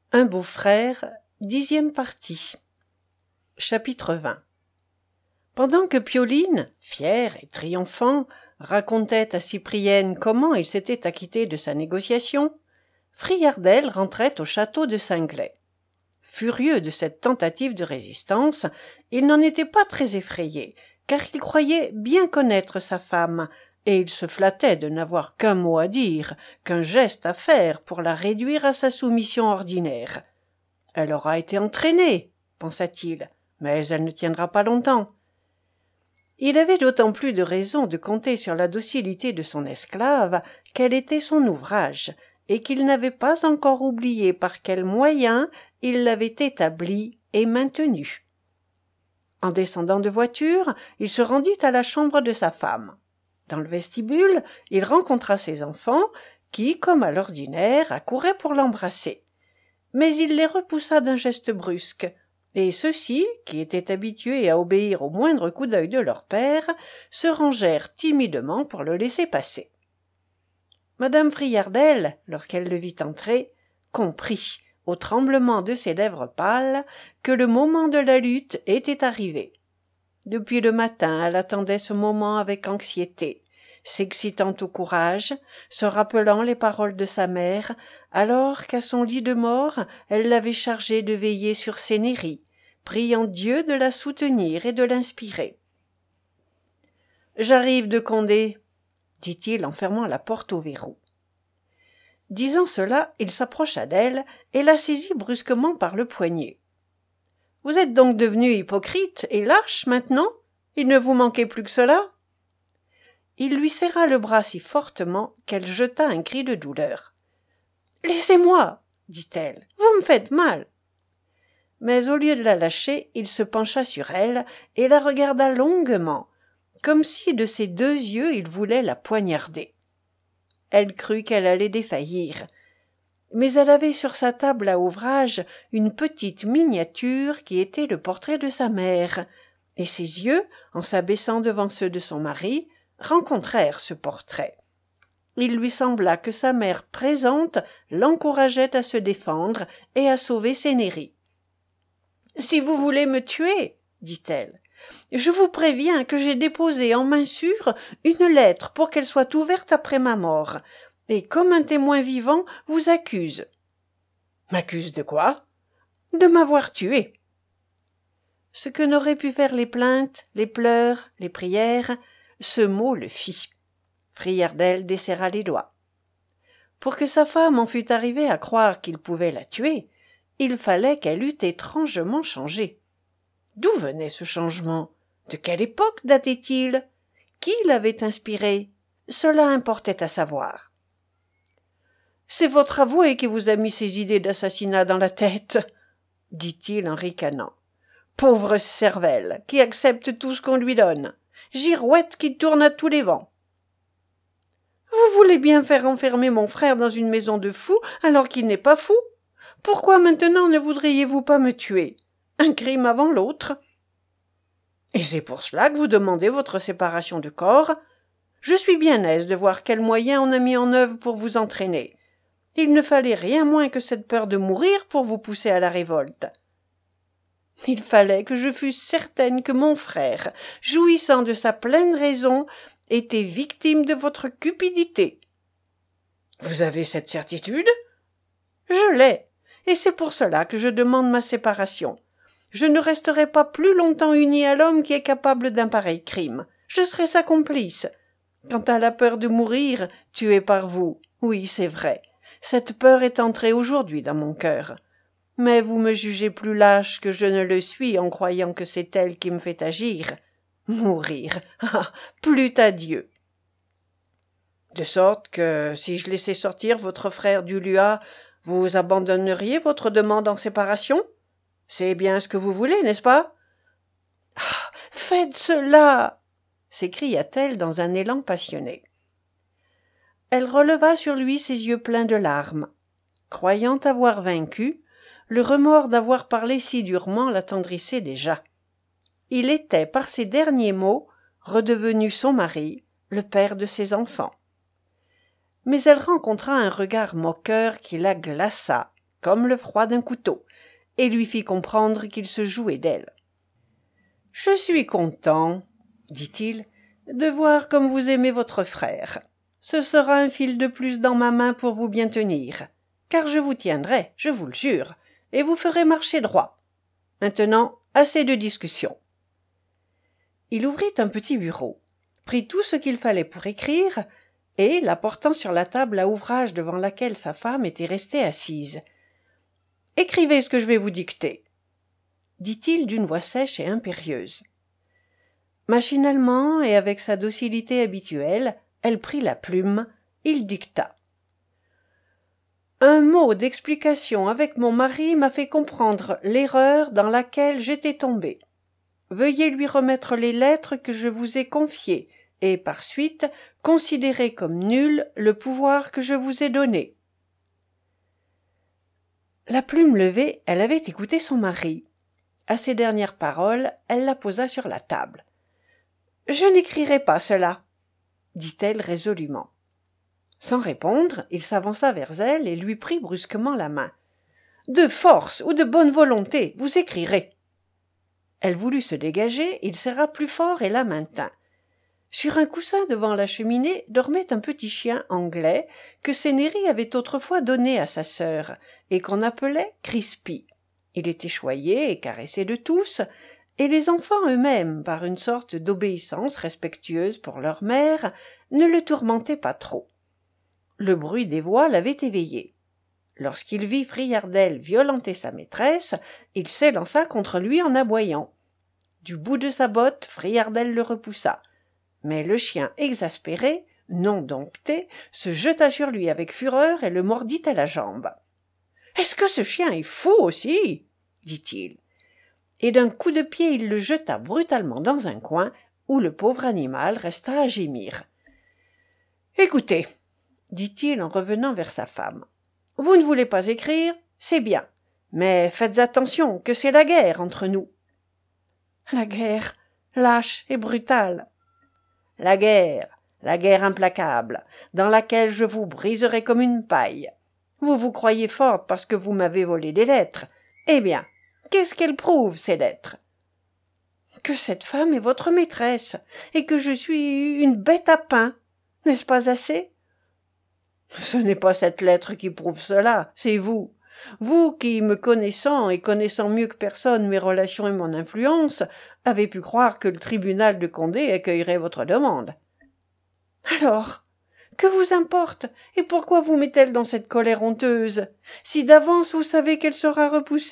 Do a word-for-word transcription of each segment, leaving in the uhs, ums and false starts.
Un beau-frère, dixième partie. Chapitre vingt. Pendant que Pioline, fier et triomphant, racontait à Cyprienne comment il s'était acquitté de sa négociation, Friardel rentrait au château de Singlet. Furieux de cette tentative de résistance, il n'en était pas très effrayé, car il croyait bien connaître sa femme, et il se flattait de n'avoir qu'un mot à dire, qu'un geste à faire pour la réduire à sa soumission ordinaire. Elle aura été entraînée, pensa-t-il, mais elle ne tiendra pas longtemps. Il avait d'autant plus de raison de compter sur la docilité de son esclave qu'elle était son ouvrage, et qu'il n'avait pas encore oublié par quels moyens il l'avait établie et maintenue. En descendant de voiture, il se rendit à la chambre de sa femme. Dans le vestibule, il rencontra ses enfants, qui, comme à l'ordinaire, accouraient pour l'embrasser. Mais il les repoussa d'un geste brusque, et ceux-ci, qui étaient habitués à obéir au moindre coup d'œil de leur père, se rangèrent timidement pour le laisser passer. Madame Friardel, lorsqu'elle le vit entrer, comprit, au tremblement de ses lèvres pâles, que le moment de la lutte était arrivé. Depuis le matin, elle attendait ce moment avec anxiété, s'excitant au courage, se rappelant les paroles de sa mère, alors qu'à son lit de mort, elle l'avait chargée de veiller sur Cénérie, priant Dieu de la soutenir et de l'inspirer. « J'arrive de Condé, » dit-il en fermant la porte au verrou. Disant cela, il s'approcha d'elle et la saisit brusquement par le poignet. « Vous êtes donc devenu hypocrite et lâche maintenant ? Il ne vous manquait plus que cela ?» Il lui serra le bras si fortement qu'elle jeta un cri de douleur. « Laissez-moi » dit-elle, « vous me faites mal !» Mais au lieu de la lâcher, il se pencha sur elle et la regarda longuement, comme si de ses deux yeux il voulait la poignarder. Elle crut qu'elle allait défaillir, mais elle avait sur sa table à ouvrage une petite miniature qui était le portrait de sa mère, et ses yeux, en s'abaissant devant ceux de son mari, rencontrèrent ce portrait. Il lui sembla que sa mère présente l'encourageait à se défendre et à sauver Cénérie. « Si vous voulez me tuer, dit-elle, je vous préviens que j'ai déposé en main sûre une lettre pour qu'elle soit ouverte après ma mort, et comme un témoin vivant vous accuse. »« M'accuse de quoi ?»« De m'avoir tué. » Ce que n'auraient pu faire les plaintes, les pleurs, les prières, ce mot le fit. Friardel desserra les doigts. Pour que sa femme en fût arrivée à croire qu'il pouvait la tuer, il fallait qu'elle eût étrangement changé. D'où venait ce changement? De quelle époque datait-il? Qui l'avait inspiré? Cela importait à savoir. « C'est votre avoué qui vous a mis ces idées d'assassinat dans la tête, » dit-il en ricanant. « Pauvre cervelle, qui accepte tout ce qu'on lui donne, girouette qui tourne à tous les vents. »« Vous voulez bien faire enfermer mon frère dans une maison de fous alors qu'il n'est pas fou? Pourquoi maintenant ne voudriez-vous pas me tuer? Un crime avant l'autre. Et c'est pour cela que vous demandez votre séparation de corps. Je suis bien aise de voir quels moyens on a mis en œuvre pour vous entraîner. Il ne fallait rien moins que cette peur de mourir pour vous pousser à la révolte. Il fallait que je fusse certaine que mon frère, jouissant de sa pleine raison, était victime de votre cupidité. Vous avez cette certitude? Je l'ai, et c'est pour cela que je demande ma séparation. Je ne resterai pas plus longtemps unie à l'homme qui est capable d'un pareil crime. Je serai sa complice. Quant à la peur de mourir, tuée par vous, oui, c'est vrai. Cette peur est entrée aujourd'hui dans mon cœur. Mais vous me jugez plus lâche que je ne le suis en croyant que c'est elle qui me fait agir. Mourir, ah, plût à Dieu. De sorte que, si je laissais sortir votre frère du Lua, vous abandonneriez votre demande en séparation? C'est bien ce que vous voulez, n'est-ce pas? Ah, faites cela! S'écria-t-elle dans un élan passionné. Elle releva sur lui ses yeux pleins de larmes. Croyant avoir vaincu, le remords d'avoir parlé si durement l'attendrissait déjà. Il était, par ces derniers mots, redevenu son mari, le père de ses enfants. Mais elle rencontra un regard moqueur qui la glaça, comme le froid d'un couteau, et lui fit comprendre qu'il se jouait d'elle. « Je suis content, dit-il, de voir comme vous aimez votre frère. Ce sera un fil de plus dans ma main pour vous bien tenir, car je vous tiendrai, je vous le jure, et vous ferai marcher droit. Maintenant, assez de discussion. » Il ouvrit un petit bureau, prit tout ce qu'il fallait pour écrire, et, l'apportant sur la table à ouvrage devant laquelle sa femme était restée assise. « Écrivez ce que je vais vous dicter, » dit-il d'une voix sèche et impérieuse. Machinalement et avec sa docilité habituelle, elle prit la plume, il dicta. « Un mot d'explication avec mon mari m'a fait comprendre l'erreur dans laquelle j'étais tombée. Veuillez lui remettre les lettres que je vous ai confiées et, par suite, considérer comme nul le pouvoir que je vous ai donné. » La plume levée, elle avait écouté son mari. À ces dernières paroles, elle la posa sur la table. « Je n'écrirai pas cela, » dit-elle résolument. Sans répondre, il s'avança vers elle et lui prit brusquement la main. « De force ou de bonne volonté, vous écrirez. » Elle voulut se dégager, il serra plus fort et la maintint. Sur un coussin devant la cheminée dormait un petit chien anglais que Cénéry avait autrefois donné à sa sœur et qu'on appelait Crispy. Il était choyé et caressé de tous, et les enfants eux-mêmes, par une sorte d'obéissance respectueuse pour leur mère, ne le tourmentaient pas trop. Le bruit des voix l'avait éveillé. Lorsqu'il vit Friardel violenter sa maîtresse, il s'élança contre lui en aboyant. Du bout de sa botte, Friardel le repoussa. Mais le chien exaspéré, non dompté, se jeta sur lui avec fureur et le mordit à la jambe. « Est-ce que ce chien est fou aussi ?» dit-il. Et d'un coup de pied il le jeta brutalement dans un coin, où le pauvre animal resta à gémir. « Écoutez, » dit-il en revenant vers sa femme, « vous ne voulez pas écrire, c'est bien, mais faites attention que c'est la guerre entre nous. »« La guerre, lâche et brutale. »« La guerre, la guerre implacable, dans laquelle je vous briserai comme une paille. Vous vous croyez forte parce que vous m'avez volé des lettres. Eh bien, qu'est-ce qu'elles prouvent, ces lettres ? Que cette femme est votre maîtresse, et que je suis une bête à pain. N'est-ce pas assez ? Ce n'est pas cette lettre qui prouve cela, c'est vous. Vous qui, me connaissant et connaissant mieux que personne mes relations et mon influence, avez pu croire que le tribunal de Condé accueillerait votre demande. Alors, que vous importe, et pourquoi vous met-elle dans cette colère honteuse, si d'avance vous savez qu'elle sera repoussée ?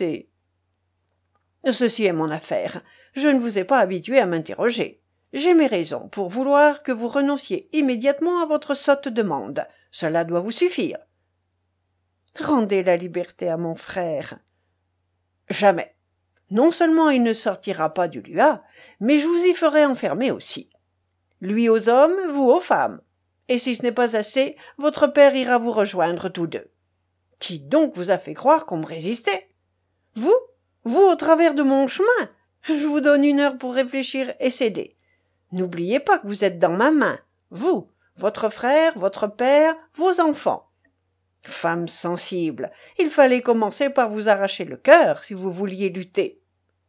Ceci est mon affaire, je ne vous ai pas habitué à m'interroger. J'ai mes raisons pour vouloir que vous renonciez immédiatement à votre sotte demande. Cela doit vous suffire. Rendez la liberté à mon frère. Jamais. Non seulement il ne sortira pas du Lua, mais je vous y ferai enfermer aussi. Lui aux hommes, vous aux femmes. Et si ce n'est pas assez, votre père ira vous rejoindre tous deux. Qui donc vous a fait croire qu'on me résistait ? Vous ? Vous au travers de mon chemin ? Je vous donne une heure pour réfléchir et céder. N'oubliez pas que vous êtes dans ma main, vous, votre frère, votre père, vos enfants. Femme sensible, il fallait commencer par vous arracher le cœur si vous vouliez lutter.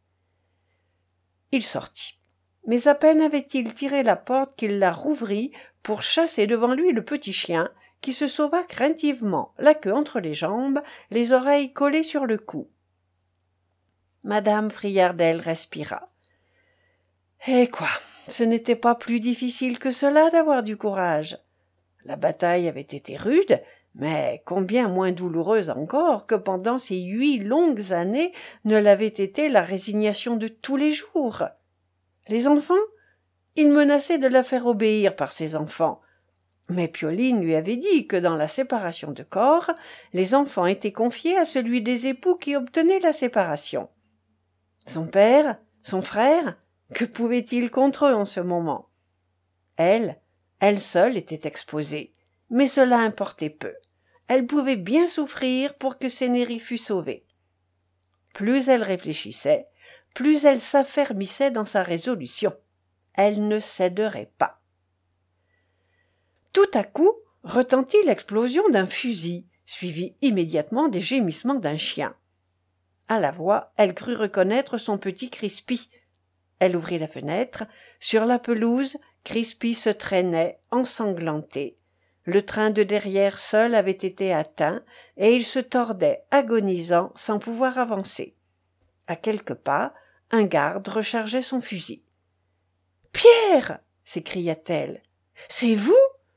Il sortit, mais à peine avait-il tiré la porte qu'il la rouvrit pour chasser devant lui le petit chien qui se sauva craintivement, la queue entre les jambes, les oreilles collées sur le cou. Madame Friardel respira. Eh quoi, ce n'était pas plus difficile que cela d'avoir du courage. La bataille avait été rude, mais combien moins douloureuse encore que pendant ces huit longues années ne l'avait été la résignation de tous les jours. Les enfants ? Il menaçait de la faire obéir par ses enfants. Mais Pioline lui avait dit que dans la séparation de corps, les enfants étaient confiés à celui des époux qui obtenait la séparation. Son père, son frère, que pouvait-il contre eux en ce moment ? Elle, elle seule était exposée, mais cela importait peu. Elle pouvait bien souffrir pour que Cénéry fût sauvée. Plus elle réfléchissait, plus elle s'affermissait dans sa résolution. Elle ne céderait pas. Tout à coup retentit l'explosion d'un fusil, suivis immédiatement des gémissements d'un chien. À la voix, elle crut reconnaître son petit Crispy. Elle ouvrit la fenêtre. Sur la pelouse, Crispy se traînait, ensanglanté. Le train de derrière seul avait été atteint, et il se tordait, agonisant, sans pouvoir avancer. À quelques pas, un garde rechargeait son fusil. « Pierre !» s'écria-t-elle. « C'est vous ?»«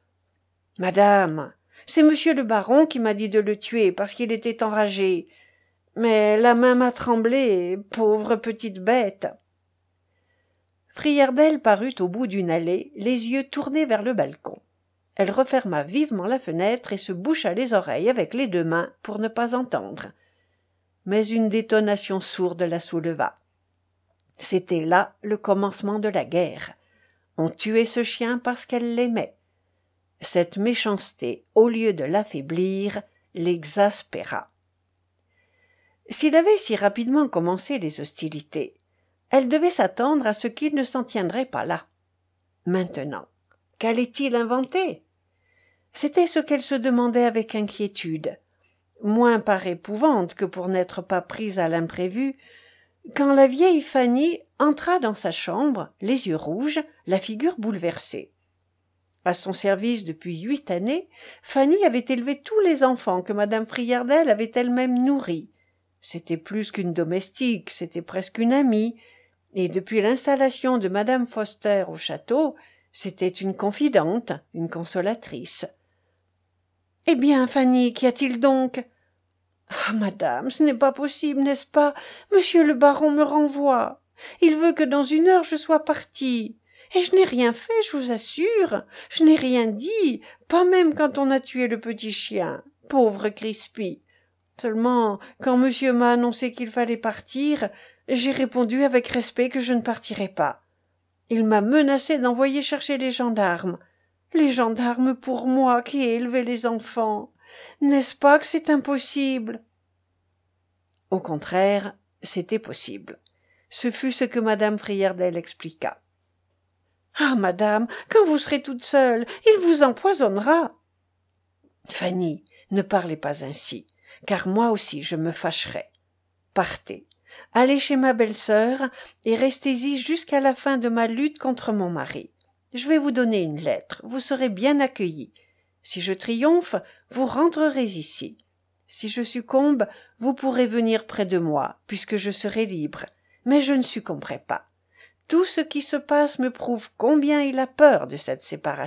Madame, c'est monsieur le baron qui m'a dit de le tuer parce qu'il était enragé. Mais la main m'a tremblé, pauvre petite bête. » Friardel parut au bout d'une allée, les yeux tournés vers le balcon. Elle referma vivement la fenêtre et se boucha les oreilles avec les deux mains pour ne pas entendre. Mais une détonation sourde la souleva. C'était là le commencement de la guerre. On tuait ce chien parce qu'elle l'aimait. Cette méchanceté, au lieu de l'affaiblir, l'exaspéra. S'il avait si rapidement commencé les hostilités, elle devait s'attendre à ce qu'il ne s'en tiendrait pas là. Maintenant, qu'allait-il inventer? C'était ce qu'elle se demandait avec inquiétude, moins par épouvante que pour n'être pas prise à l'imprévu, quand la vieille Fanny entra dans sa chambre, les yeux rouges, la figure bouleversée. À son service depuis huit années, Fanny avait élevé tous les enfants que madame Friardel avait elle-même nourris. C'était plus qu'une domestique, c'était presque une amie, et depuis l'installation de madame Foster au château, c'était une confidente, une consolatrice. « Eh bien, Fanny, qu'y a-t-il donc ?»« Ah, madame, ce n'est pas possible, n'est-ce pas? Monsieur le baron me renvoie. Il veut que dans une heure je sois partie. Et je n'ai rien fait, je vous assure. Je n'ai rien dit, pas même quand on a tué le petit chien. Pauvre Crispy. Seulement, quand monsieur m'a annoncé qu'il fallait partir, j'ai répondu avec respect que je ne partirais pas. Il m'a menacé d'envoyer chercher les gendarmes. Les gendarmes pour moi qui ai élevé les enfants. N'est-ce pas que c'est impossible? Au contraire, c'était possible. Ce fut ce que madame Friardel expliqua. « Ah, madame, quand vous serez toute seule, il vous empoisonnera. »« Fanny, ne parlez pas ainsi, car moi aussi je me fâcherai. Partez, allez chez ma belle-sœur et restez-y jusqu'à la fin de ma lutte contre mon mari. Je vais vous donner une lettre, vous serez bien accueillis. Si je triomphe, vous rentrerez ici. Si je succombe, vous pourrez venir près de moi, puisque je serai libre. Mais je ne succomberai pas. Tout ce qui se passe me prouve combien il a peur de cette séparation. »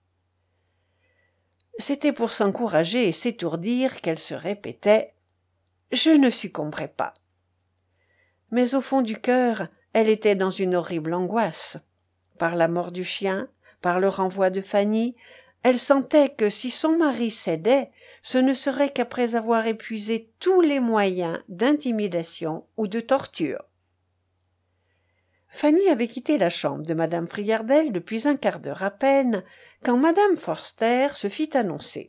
C'était pour s'encourager et s'étourdir qu'elle se répétait « Je ne succomberai pas. » Mais au fond du cœur, elle était dans une horrible angoisse. Par la mort du chien, par le renvoi de Fanny, elle sentait que si son mari cédait, ce ne serait qu'après avoir épuisé tous les moyens d'intimidation ou de torture. Fanny avait quitté la chambre de madame Friardel depuis un quart d'heure à peine, quand madame Forster se fit annoncer.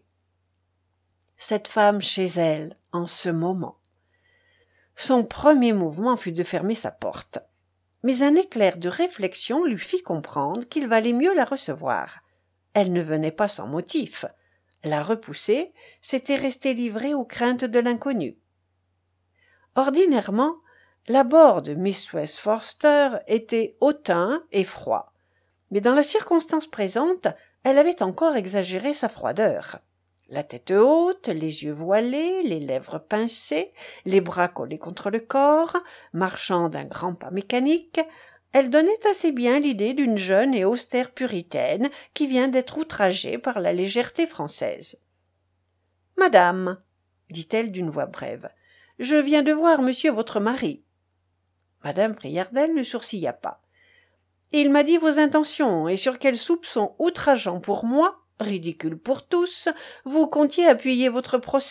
Cette femme chez elle, en ce moment. Son premier mouvement fut de fermer sa porte. Mais un éclair de réflexion lui fit comprendre qu'il valait mieux la recevoir. Elle ne venait pas sans motif. La repousser, c'était rester livrée aux craintes de l'inconnu. Ordinairement, l'abord de mistress Forster était hautain et froid, mais dans la circonstance présente, elle avait encore exagéré sa froideur. La tête haute, les yeux voilés, les lèvres pincées, les bras collés contre le corps, marchant d'un grand pas mécanique, elle donnait assez bien l'idée d'une jeune et austère puritaine qui vient d'être outragée par la légèreté française. « Madame, » dit-elle d'une voix brève, « je viens de voir monsieur votre mari. » Madame Friardel ne sourcilla pas. « Il m'a dit vos intentions, et sur quels soupçons outrageants pour moi, ridicule pour tous, vous comptiez appuyer votre procès. »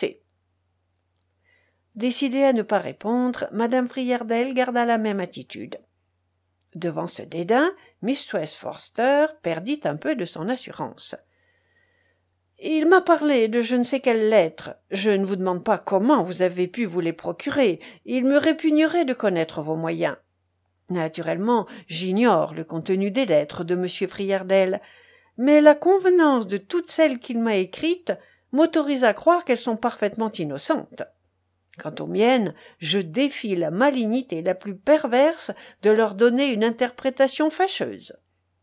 Décidée à ne pas répondre, madame Friardel garda la même attitude. Devant ce dédain, mistress Forster perdit un peu de son assurance. « Il m'a parlé de je ne sais quelles lettres. Je ne vous demande pas comment vous avez pu vous les procurer. Il me répugnerait de connaître vos moyens. Naturellement, j'ignore le contenu des lettres de monsieur Friardel, mais la convenance de toutes celles qu'il m'a écrites m'autorise à croire qu'elles sont parfaitement innocentes. Quant aux miennes, je défie la malignité la plus perverse de leur donner une interprétation fâcheuse. »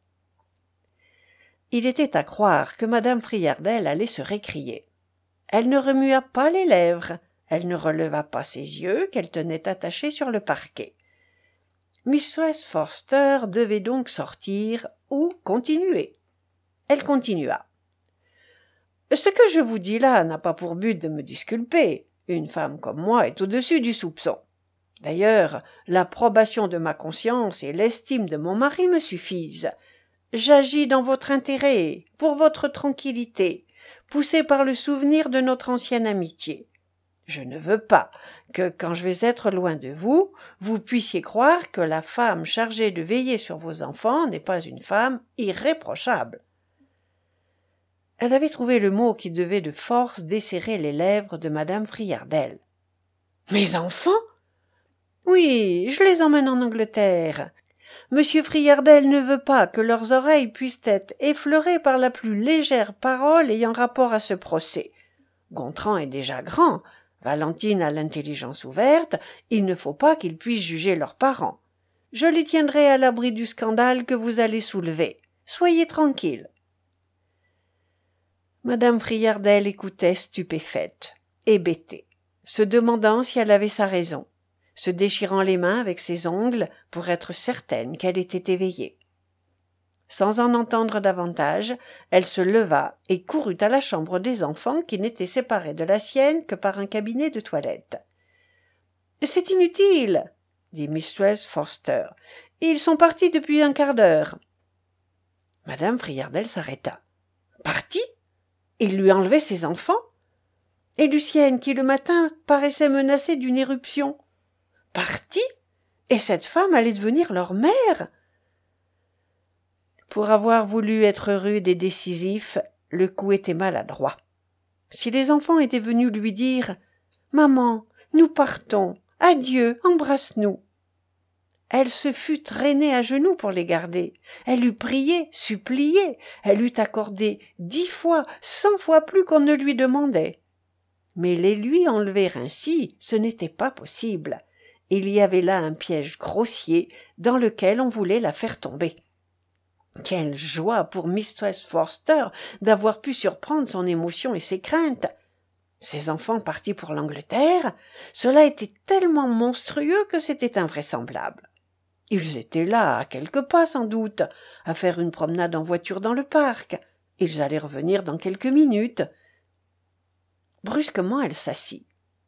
Il était à croire que madame Friardel allait se récrier. Elle ne remua pas les lèvres, elle ne releva pas ses yeux qu'elle tenait attachés sur le parquet. Mistress Forster devait donc sortir ou continuer. Elle continua. « Ce que je vous dis là n'a pas pour but de me disculper. Une femme comme moi est au-dessus du soupçon. D'ailleurs, l'approbation de ma conscience et l'estime de mon mari me suffisent. J'agis dans votre intérêt, pour votre tranquillité, poussé par le souvenir de notre ancienne amitié. Je ne veux pas que, quand je vais être loin de vous, vous puissiez croire que la femme chargée de veiller sur vos enfants n'est pas une femme irréprochable. » Elle avait trouvé le mot qui devait de force desserrer les lèvres de madame Friardel. « Mes enfants ? Oui, je les emmène en Angleterre. Monsieur Friardel ne veut pas que leurs oreilles puissent être effleurées par la plus légère parole ayant rapport à ce procès. Gontran est déjà grand, Valentine a l'intelligence ouverte, il ne faut pas qu'ils puissent juger leurs parents. Je les tiendrai à l'abri du scandale que vous allez soulever. Soyez tranquille. » Madame Friardel écoutait stupéfaite, hébétée, se demandant si elle avait sa raison, se déchirant les mains avec ses ongles pour être certaine qu'elle était éveillée. Sans en entendre davantage, elle se leva et courut à la chambre des enfants qui n'était séparée de la sienne que par un cabinet de toilette. « C'est inutile, » dit mistress Forster. « Ils sont partis depuis un quart d'heure. » Madame Friardel s'arrêta. « Partis ? Il lui enlevait ses enfants ? Et Lucienne, qui le matin paraissait menacée d'une éruption ? Partie ? Et cette femme allait devenir leur mère ? » Pour avoir voulu être rude et décisif, le coup était maladroit. Si les enfants étaient venus lui dire « Maman, nous partons, adieu, embrasse-nous », elle se fût traînée à genoux pour les garder. Elle eût prié, supplié, elle eût accordé dix fois, cent fois plus qu'on ne lui demandait. Mais les lui enlever ainsi, ce n'était pas possible. Il y avait là un piège grossier dans lequel on voulait la faire tomber. Quelle joie pour mistress Forster d'avoir pu surprendre son émotion et ses craintes. Ses enfants partis pour l'Angleterre, cela était tellement monstrueux que c'était invraisemblable. Ils étaient là, à quelques pas sans doute, à faire une promenade en voiture dans le parc. Ils allaient revenir dans quelques minutes. Brusquement, elle s'assit.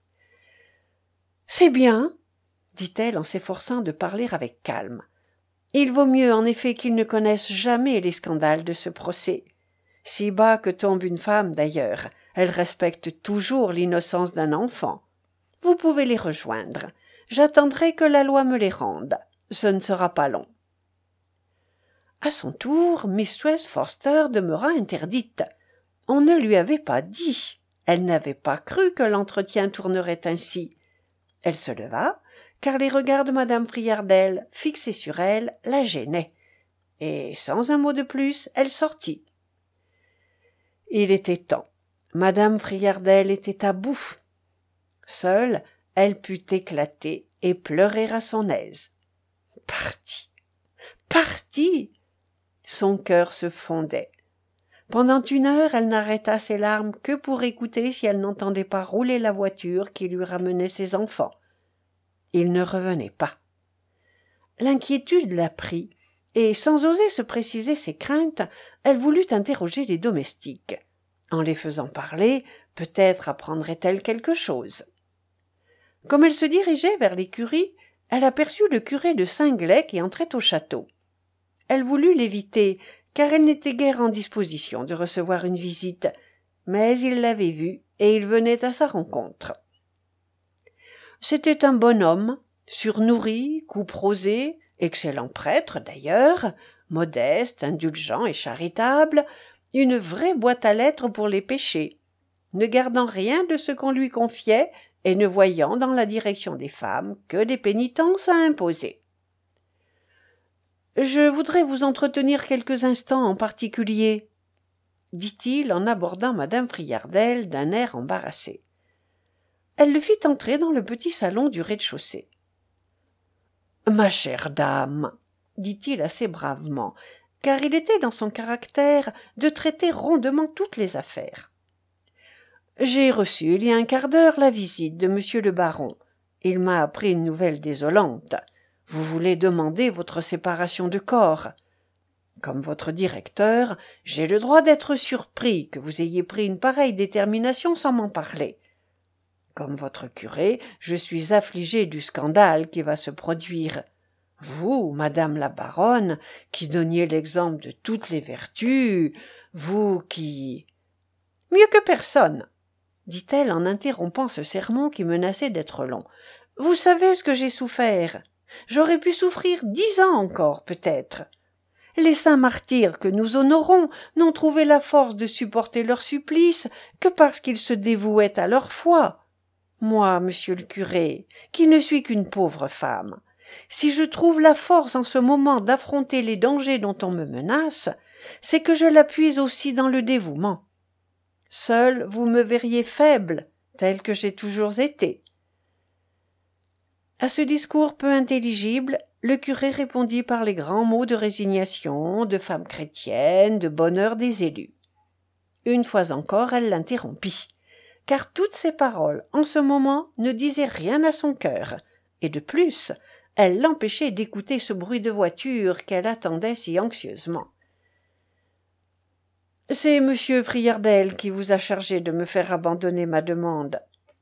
« C'est bien, » dit-elle en s'efforçant de parler avec calme. « Il vaut mieux en effet qu'ils ne connaissent jamais les scandales de ce procès. Si bas que tombe une femme, d'ailleurs, elle respecte toujours l'innocence d'un enfant. Vous pouvez les rejoindre. J'attendrai que la loi me les rende. Ce ne sera pas long. » À son tour, mistress Forster demeura interdite. On ne lui avait pas dit. Elle n'avait pas cru que l'entretien tournerait ainsi. Elle se leva, car les regards de madame Friardel, fixés sur elle, la gênaient. Et, sans un mot de plus, elle sortit. Il était temps. Madame Friardel était à bout. Seule, elle put éclater et pleurer à son aise. Partie, partie. Son cœur se fondait. Pendant une heure, elle n'arrêta ses larmes que pour écouter si elle n'entendait pas rouler la voiture qui lui ramenait ses enfants. Il ne revenait pas. L'inquiétude la prit, et sans oser se préciser ses craintes, elle voulut interroger les domestiques. En les faisant parler, peut-être apprendrait-elle quelque chose. Comme elle se dirigeait vers l'écurie, elle aperçut le curé de Saint-Glais qui entrait au château. Elle voulut l'éviter, car elle n'était guère en disposition de recevoir une visite, mais il l'avait vu et il venait à sa rencontre. C'était un bon homme, surnourri, couperosé, excellent prêtre d'ailleurs, modeste, indulgent et charitable, une vraie boîte à lettres pour les péchés, ne gardant rien de ce qu'on lui confiait et ne voyant dans la direction des femmes que des pénitences à imposer. « Je voudrais vous entretenir quelques instants en particulier. » dit-il en abordant madame Friardel d'un air embarrassé. Elle le fit entrer dans le petit salon du rez-de-chaussée. « Ma chère dame, dit-il assez bravement, car il était dans son caractère de traiter rondement toutes les affaires. J'ai reçu il y a un quart d'heure la visite de monsieur le baron. Il m'a appris une nouvelle désolante. Vous voulez demander votre séparation de corps. Comme votre directeur, j'ai le droit d'être surpris que vous ayez pris une pareille détermination sans m'en parler. Comme votre curé, je suis affligé du scandale qui va se produire. Vous, madame la baronne, qui donniez l'exemple de toutes les vertus, vous qui... Mieux que personne, dit-elle en interrompant ce sermon qui menaçait d'être long. Vous savez ce que j'ai souffert. J'aurais pu souffrir dix ans encore, peut-être. Les saints martyrs que nous honorons n'ont trouvé la force de supporter leur supplice que parce qu'ils se dévouaient à leur foi. Moi, monsieur le curé, qui ne suis qu'une pauvre femme, si je trouve la force en ce moment d'affronter les dangers dont on me menace, c'est que je la puise aussi dans le dévouement. Seul, vous me verriez faible, tel que j'ai toujours été. » À ce discours peu intelligible, le curé répondit par les grands mots de résignation, de femme chrétienne, de bonheur des élus. Une fois encore, elle l'interrompit, car toutes ces paroles, en ce moment, ne disaient rien à son cœur, et de plus, elles l'empêchaient d'écouter ce bruit de voiture qu'elle attendait si anxieusement. « C'est monsieur Friardel qui vous a chargé de me faire abandonner ma demande. »«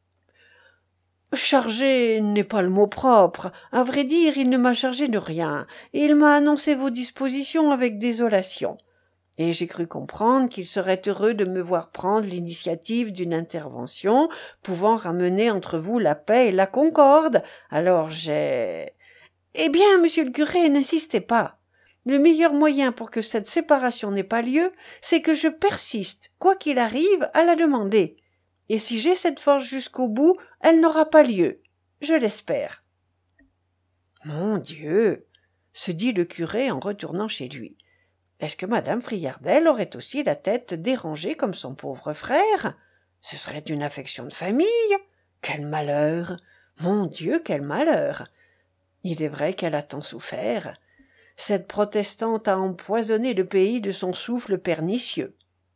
Chargé n'est pas le mot propre. À vrai dire, il ne m'a chargé de rien, et il m'a annoncé vos dispositions avec désolation. Et j'ai cru comprendre qu'il serait heureux de me voir prendre l'initiative d'une intervention pouvant ramener entre vous la paix et la concorde. Alors j'ai... Eh bien, monsieur le curé, n'insistez pas. Le meilleur moyen pour que cette séparation n'ait pas lieu, c'est que je persiste, quoi qu'il arrive, à la demander. Et si j'ai cette force jusqu'au bout, elle n'aura pas lieu. Je l'espère. » « Mon Dieu !» se dit le curé en retournant chez lui. « Est-ce que madame Friardel aurait aussi la tête dérangée comme son pauvre frère? Ce serait une affection de famille. Quel malheur! Mon Dieu, quel malheur! Il est vrai qu'elle a tant souffert. Cette protestante a empoisonné le pays de son souffle pernicieux. »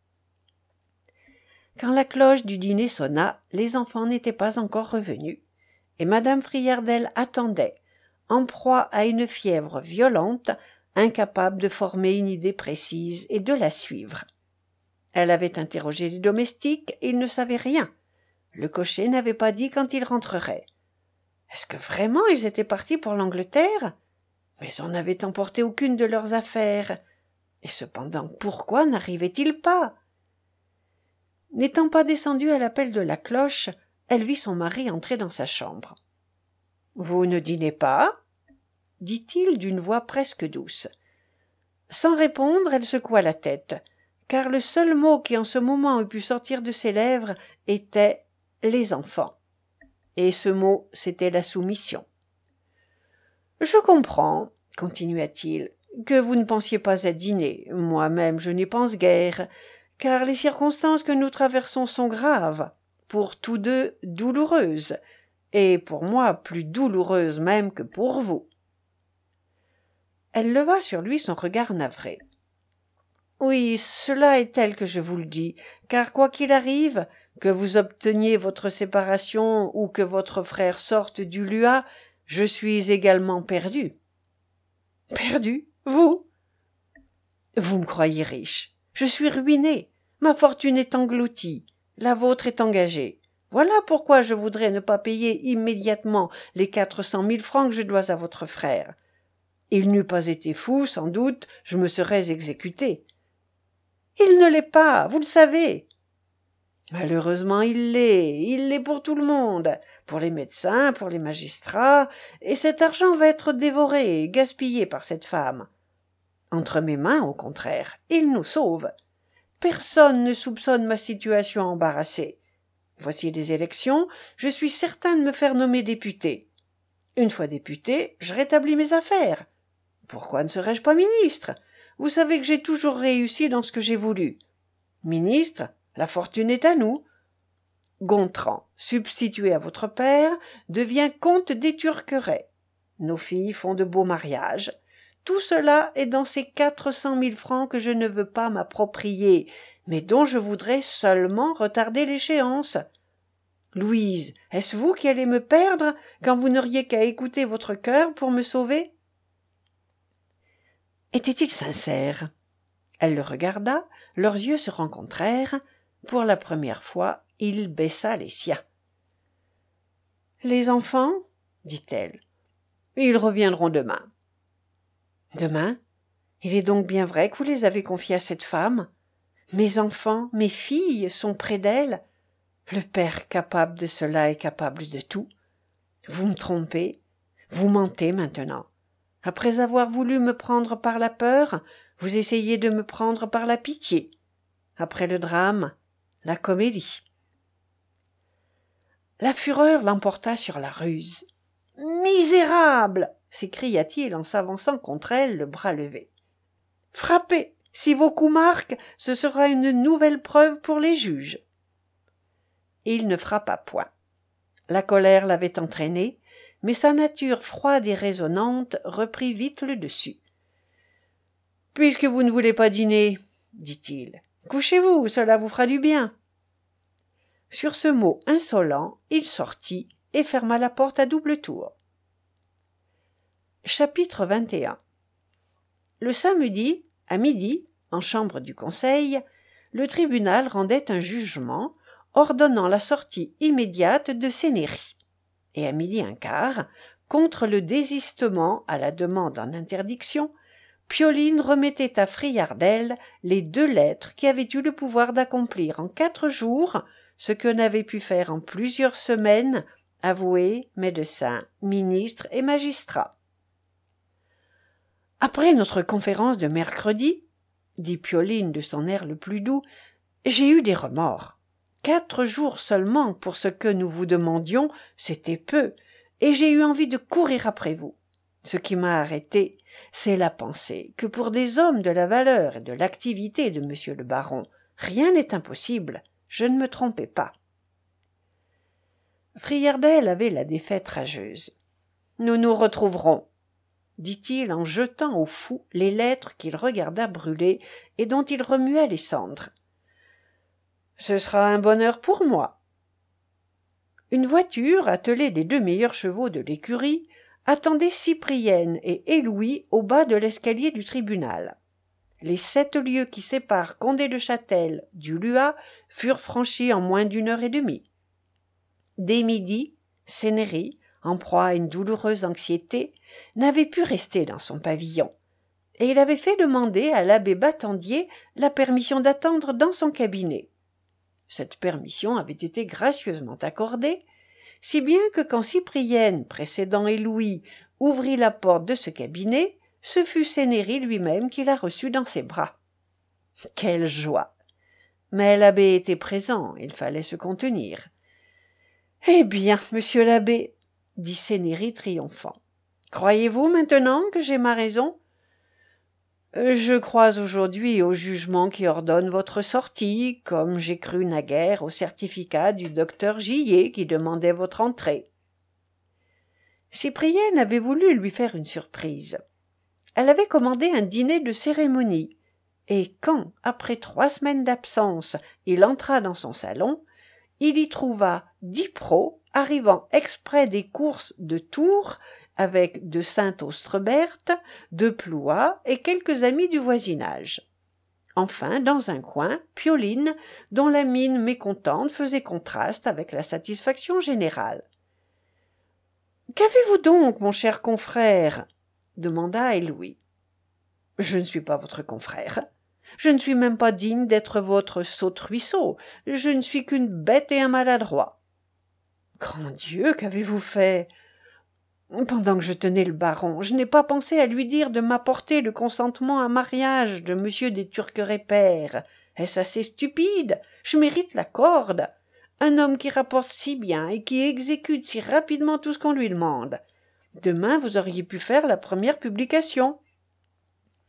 Quand la cloche du dîner sonna, les enfants n'étaient pas encore revenus, et madame Friardel attendait, en proie à une fièvre violente, incapable de former une idée précise et de la suivre. Elle avait interrogé les domestiques, et ils ne savaient rien. Le cocher n'avait pas dit quand il rentrerait. Est-ce que vraiment ils étaient partis pour l'Angleterre? Mais on n'avait emporté aucune de leurs affaires. Et cependant, pourquoi n'arrivait-il pas? N'étant pas descendue à l'appel de la cloche, elle vit son mari entrer dans sa chambre. « Vous ne dînez pas ?» dit-il d'une voix presque douce. Sans répondre, elle secoua la tête, car le seul mot qui en ce moment eût pu sortir de ses lèvres était « les enfants ». Et ce mot, c'était la soumission. « Je comprends, » continua-t-il, « que vous ne pensiez pas à dîner. Moi-même, je n'y pense guère, car les circonstances que nous traversons sont graves, pour tous deux douloureuses, et pour moi plus douloureuses même que pour vous. » Elle leva sur lui son regard navré. « Oui, cela est tel que je vous le dis, car quoi qu'il arrive, que vous obteniez votre séparation ou que votre frère sorte du L U A, je suis également perdu. »« Perdu? Vous? » ?»« Vous me croyez riche. Je suis ruiné. Ma fortune est engloutie. La vôtre est engagée. Voilà pourquoi je voudrais ne pas payer immédiatement les quatre cent mille francs que je dois à votre frère. Il n'eût pas été fou, sans doute, je me serais exécuté. Il ne l'est pas, vous le savez. Malheureusement, il l'est, il l'est pour tout le monde, pour les médecins, pour les magistrats, et cet argent va être dévoré, gaspillé par cette femme. Entre mes mains, au contraire, il nous sauve. Personne ne soupçonne ma situation embarrassée. Voici les élections, je suis certain de me faire nommer député. Une fois député, je rétablis mes affaires. Pourquoi ne serais-je pas ministre? Vous savez que j'ai toujours réussi dans ce que j'ai voulu. Ministre, la fortune est à nous. Gontran, substitué à votre père, devient comte des Turquerets. Nos filles font de beaux mariages. Tout cela est dans ces quatre cent mille francs que je ne veux pas m'approprier, mais dont je voudrais seulement retarder l'échéance. Louise, est-ce vous qui allez me perdre quand vous n'auriez qu'à écouter votre cœur pour me sauver? Était-il sincère? Elle le regarda, leurs yeux se rencontrèrent. Pour la première fois, il baissa les siens. « Les enfants, dit-elle, ils reviendront demain. »« Demain? Il est donc bien vrai que vous les avez confiés à cette femme? Mes enfants, mes filles sont près d'elle. Le père capable de cela est capable de tout. Vous me trompez, vous mentez maintenant. Après avoir voulu me prendre par la peur, vous essayez de me prendre par la pitié. Après le drame, la comédie. » La fureur l'emporta sur la ruse. « Misérable !» s'écria-t-il en s'avançant contre elle, le bras levé. « Frappez! Si vos coups marquent, ce sera une nouvelle preuve pour les juges. » Il ne frappa point. La colère l'avait entraîné, mais sa nature froide et raisonnante reprit vite le dessus. « Puisque vous ne voulez pas dîner, dit-il, couchez-vous, cela vous fera du bien. » Sur ce mot insolent, il sortit et ferma la porte à double tour. Chapitre vingt et un. Le samedi, à midi, en chambre du conseil, le tribunal rendait un jugement ordonnant la sortie immédiate de Cénéry, et à midi un quart, contre le désistement à la demande en interdiction, Pioline remettait à Friardel les deux lettres qui avaient eu le pouvoir d'accomplir en quatre jours ce que n'avaient pu faire en plusieurs semaines avoués, médecins, ministres et magistrats. « Après notre conférence de mercredi, dit Pioline de son air le plus doux, j'ai eu des remords. Quatre jours seulement pour ce que nous vous demandions, c'était peu, et j'ai eu envie de courir après vous. Ce qui m'a arrêté, c'est la pensée que pour des hommes de la valeur et de l'activité de monsieur le baron, rien n'est impossible. Je ne me trompais pas. » Friardel avait la défaite rageuse. « Nous nous retrouverons, » dit-il en jetant au fou les lettres qu'il regarda brûler et dont il remua les cendres. « Ce sera un bonheur pour moi. » Une voiture, attelée des deux meilleurs chevaux de l'écurie, attendait Cyprienne et Élouis au bas de l'escalier du tribunal. Les sept lieues qui séparent Condé-de-Châtel du Luat furent franchis en moins d'une heure et demie. Dès midi, Cénéry, en proie à une douloureuse anxiété, n'avait pu rester dans son pavillon, et il avait fait demander à l'abbé Battendier la permission d'attendre dans son cabinet. Cette permission avait été gracieusement accordée, si bien que quand Cyprienne, précédant Élouis, ouvrit la porte de ce cabinet, ce fut Cénéry lui-même qui la reçut dans ses bras. Quelle joie! Mais l'abbé était présent, il fallait se contenir. « Eh bien, monsieur l'abbé, dit Cénéry triomphant, croyez-vous maintenant que j'ai ma raison ? Je crois aujourd'hui au jugement qui ordonne votre sortie, comme j'ai cru naguère au certificat du docteur Gillet qui demandait votre entrée. » Cyprienne avait voulu lui faire une surprise. Elle avait commandé un dîner de cérémonie, et quand, après trois semaines d'absence, il entra dans son salon, il y trouva dix pros arrivant exprès des courses de Tours avec de Saint-Austreberte, de Ploie et quelques amis du voisinage. Enfin, dans un coin, Pioline, dont la mine mécontente faisait contraste avec la satisfaction générale. « Qu'avez-vous donc, mon cher confrère ?» demanda Élouis. « Je ne suis pas votre confrère. Je ne suis même pas digne d'être votre saute-ruisseau. Je ne suis qu'une bête et un maladroit. »« Grand Dieu, qu'avez-vous fait ? Pendant que je tenais le baron, je n'ai pas pensé à lui dire de m'apporter le consentement à mariage de monsieur des Turquerets père. Est-ce assez stupide ? Je mérite la corde. Un homme qui rapporte si bien et qui exécute si rapidement tout ce qu'on lui demande. Demain, vous auriez pu faire la première publication. »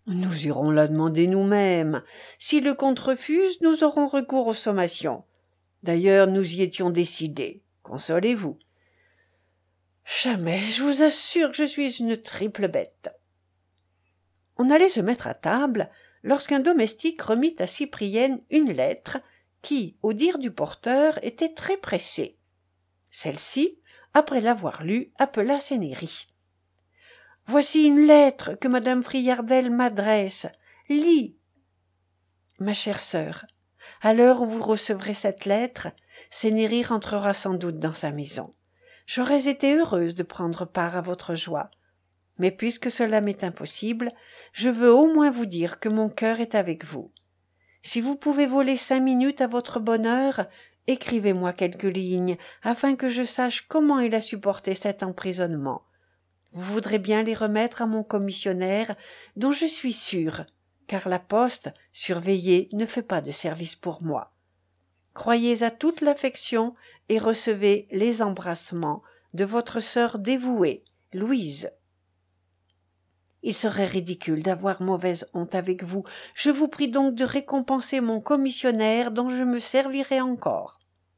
Nous irons la demander nous-mêmes. Si le comte refuse, nous aurons recours aux sommations. D'ailleurs, nous y étions décidés. Consolez-vous. Jamais, je vous assure que je suis une triple bête. On allait se mettre à table lorsqu'un domestique remit à Cyprienne une lettre qui, au dire du porteur, était très pressée. Celle-ci, après l'avoir lue, appela Cénéry. « Voici une lettre que madame Friardel m'adresse. Lis. »« Ma chère sœur, à l'heure où vous recevrez cette lettre, Cénéry rentrera sans doute dans sa maison. J'aurais été heureuse de prendre part à votre joie. Mais puisque cela m'est impossible, je veux au moins vous dire que mon cœur est avec vous. Si vous pouvez voler cinq minutes à votre bonheur, écrivez-moi quelques lignes, afin que je sache comment il a supporté cet emprisonnement. Vous voudrez bien les remettre à mon commissionnaire, dont je suis sûre, car la poste, surveillée, ne fait pas de service pour moi. Croyez à toute l'affection et recevez les embrassements de votre sœur dévouée, Louise. Il serait ridicule d'avoir mauvaise honte avec vous. Je vous prie donc de récompenser mon commissionnaire dont je me servirai encore. »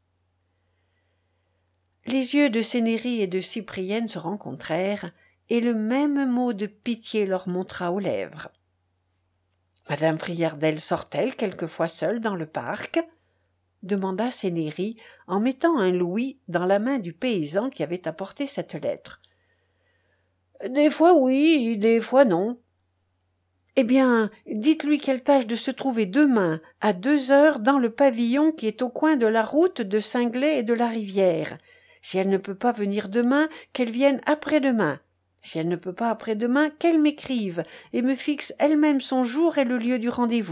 Les yeux de Cénéry et de Cyprienne se rencontrèrent, et le même mot de pitié leur montra aux lèvres. « Madame Friardel sort-elle quelquefois seule dans le parc ?» demanda Cénéry en mettant un louis dans la main du paysan qui avait apporté cette lettre. « Des fois oui, des fois non. »« Eh bien, dites-lui qu'elle tâche de se trouver demain à deux heures dans le pavillon qui est au coin de la route de Singlet et de la Rivière. Si elle ne peut pas venir demain, qu'elle vienne après-demain. Si elle ne peut pas après-demain, qu'elle m'écrive et me fixe elle-même son jour et le lieu du rendez-vous. »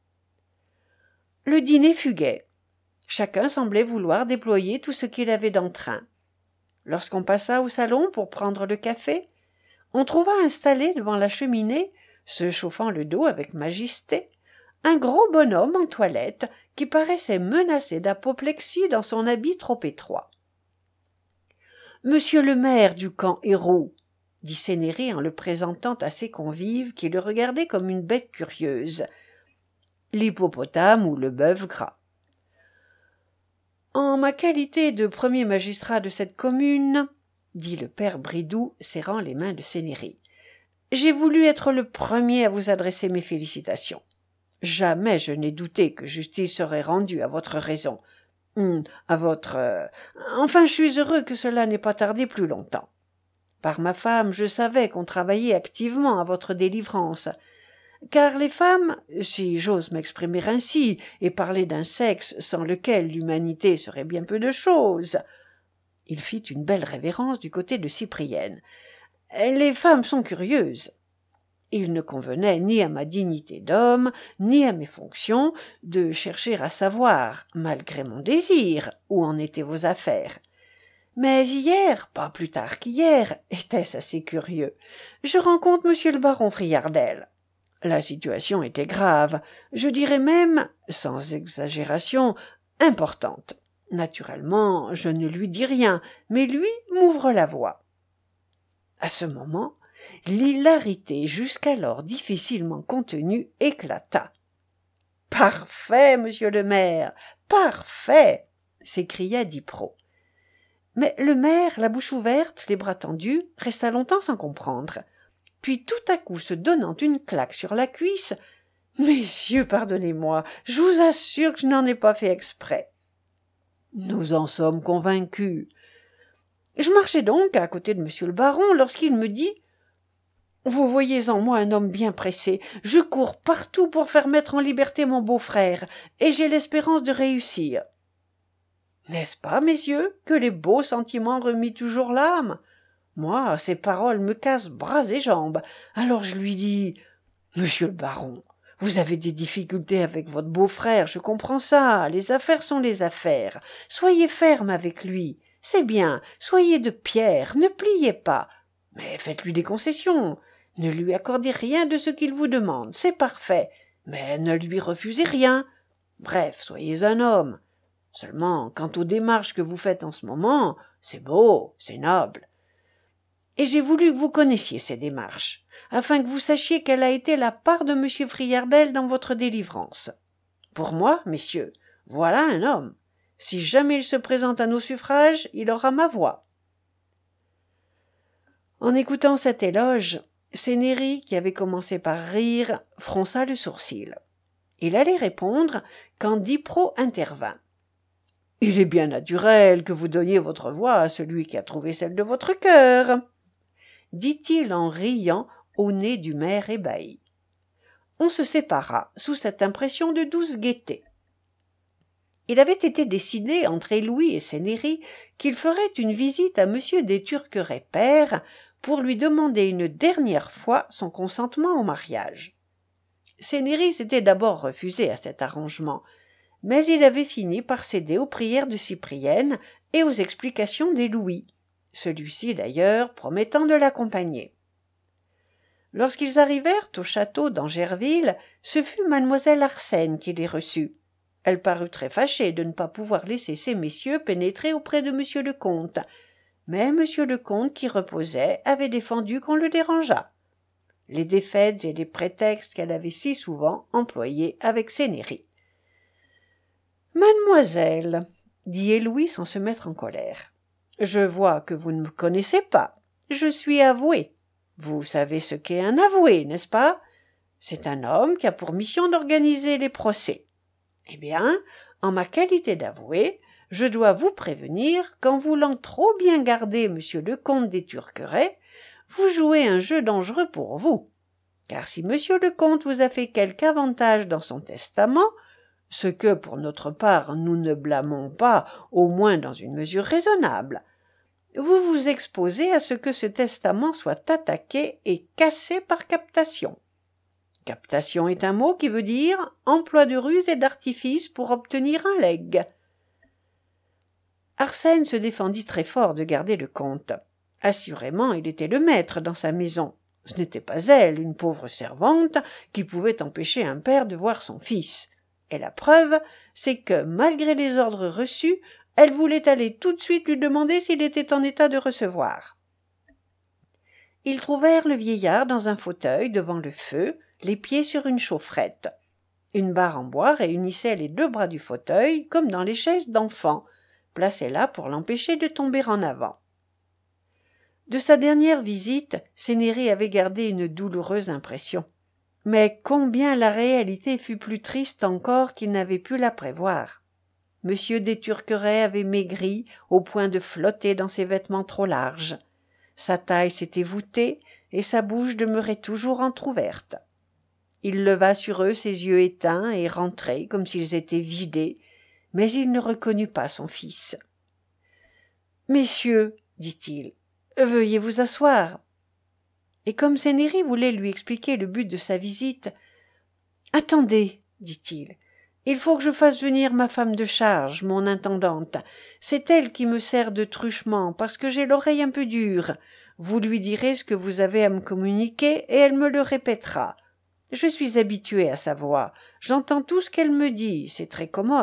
Le dîner fut gai. Chacun semblait vouloir déployer tout ce qu'il avait d'entrain. Lorsqu'on passa au salon pour prendre le café, on trouva installé devant la cheminée, se chauffant le dos avec majesté, un gros bonhomme en toilette qui paraissait menacé d'apoplexie dans son habit trop étroit. « Monsieur le maire du camp Hérault, » dit Cénéry en le présentant à ses convives qui le regardaient comme une bête curieuse, « l'hippopotame ou le bœuf gras. » « En ma qualité de premier magistrat de cette commune, » dit le père Bridoux, serrant les mains de Cénéry, « j'ai voulu être le premier à vous adresser mes félicitations. Jamais je n'ai douté que justice serait rendue à votre raison, hum, à votre... Euh, enfin, je suis heureux que cela n'ait pas tardé plus longtemps. Par ma femme, je savais qu'on travaillait activement à votre délivrance, car les femmes, si j'ose m'exprimer ainsi, et parler d'un sexe sans lequel l'humanité serait bien peu de chose, » il fit une belle révérence du côté de Cyprienne, « les femmes sont curieuses. Il ne convenait ni à ma dignité d'homme, ni à mes fonctions, de chercher à savoir, malgré mon désir, où en étaient vos affaires. Mais hier, pas plus tard qu'hier, était-ce assez curieux, je rencontre monsieur le baron Friardel. La situation était grave, je dirais même, sans exagération, importante. Naturellement, je ne lui dis rien, mais lui m'ouvre la voie. » À ce moment, l'hilarité jusqu'alors difficilement contenue éclata. « Parfait, monsieur le maire, parfait !» s'écria Dipro. Mais le maire, la bouche ouverte, les bras tendus, resta longtemps sans comprendre. Puis tout à coup se donnant une claque sur la cuisse, « Messieurs, pardonnez-moi, je vous assure que je n'en ai pas fait exprès. » Nous en sommes convaincus. Je marchais donc à côté de monsieur le baron lorsqu'il me dit « Vous voyez en moi un homme bien pressé, je cours partout pour faire mettre en liberté mon beau-frère, et j'ai l'espérance de réussir. » N'est-ce pas, messieurs, que les beaux sentiments remuent toujours l'âme? Moi, ces paroles me cassent bras et jambes. Alors je lui dis « Monsieur le baron, vous avez des difficultés avec votre beau-frère, je comprends ça, les affaires sont les affaires. Soyez ferme avec lui, c'est bien, soyez de pierre, ne pliez pas, mais faites-lui des concessions. Ne lui accordez rien de ce qu'il vous demande, c'est parfait, mais ne lui refusez rien. Bref, soyez un homme. Seulement, quant aux démarches que vous faites en ce moment, c'est beau, c'est noble. Et j'ai voulu que vous connaissiez ces démarches. afin que vous sachiez quelle a été la part de M. Friardel dans votre délivrance. Pour moi, messieurs, voilà un homme. Si jamais il se présente à nos suffrages, il aura ma voix. » En écoutant cet éloge, Cénéry, qui avait commencé par rire, fronça le sourcil. Il allait répondre quand Dipro intervint. « Il est bien naturel que vous donniez votre voix à celui qui a trouvé celle de votre cœur, » dit-il en riant au nez du maire ébahi. On se sépara sous cette impression de douce gaieté. Il avait été décidé entre Elouis et Cénéry qu'il ferait une visite à M. des Turquerets père pour lui demander une dernière fois son consentement au mariage. Cénéry s'était d'abord refusé à cet arrangement, mais il avait fini par céder aux prières de Cyprienne et aux explications d'Elouis, celui-ci d'ailleurs promettant de l'accompagner. Lorsqu'ils arrivèrent au château d'Angerville, ce fut mademoiselle Arsène qui les reçut. Elle parut très fâchée de ne pas pouvoir laisser ces messieurs pénétrer auprès de monsieur le comte, mais monsieur le comte, qui reposait, avait défendu qu'on le dérangeât. Les défaites et les prétextes qu'elle avait si souvent employés avec Cénéry. « Mademoiselle, » dit Elouis sans se mettre en colère, « je vois que vous ne me connaissez pas. Je suis avoué. Vous savez ce qu'est un avoué, n'est-ce pas? C'est un homme qui a pour mission d'organiser les procès. Eh bien, en ma qualité d'avoué, je dois vous prévenir qu'en voulant trop bien garder monsieur le comte des Turquerets, vous jouez un jeu dangereux pour vous. Car si monsieur le comte vous a fait quelque avantage dans son testament, ce que, pour notre part, nous ne blâmons pas, au moins dans une mesure raisonnable, vous vous exposez à ce que ce testament soit attaqué et cassé par captation. Captation est un mot qui veut dire emploi de ruse et d'artifice pour obtenir un legs. Arsène se défendit très fort de garder le comte. Assurément, il était le maître dans sa maison. Ce n'était pas elle, une pauvre servante, qui pouvait empêcher un père de voir son fils. Et la preuve, c'est que, malgré les ordres reçus, elle voulait aller tout de suite lui demander s'il était en état de recevoir. Ils trouvèrent le vieillard dans un fauteuil devant le feu, les pieds sur une chaufferette. Une barre en bois réunissait les deux bras du fauteuil, comme dans les chaises d'enfants, placées là pour l'empêcher de tomber en avant. De sa dernière visite, Cénéry avait gardé une douloureuse impression. Mais combien la réalité fut plus triste encore qu'il n'avait pu la prévoir. Monsieur des Turquerets avait maigri au point de flotter dans ses vêtements trop larges. Sa taille s'était voûtée et sa bouche demeurait toujours entr'ouverte. Il leva sur eux ses yeux éteints et rentrés comme s'ils étaient vidés, mais il ne reconnut pas son fils. « Messieurs, dit-il, veuillez vous asseoir. » Et comme Cénéry voulait lui expliquer le but de sa visite, « Attendez, dit-il, il faut que je fasse venir ma femme de charge, mon intendante. C'est elle qui me sert de truchement, parce que j'ai l'oreille un peu dure. Vous lui direz ce que vous avez à me communiquer, et elle me le répétera. Je suis habitué à sa voix, j'entends tout ce qu'elle me dit, c'est très commode. »«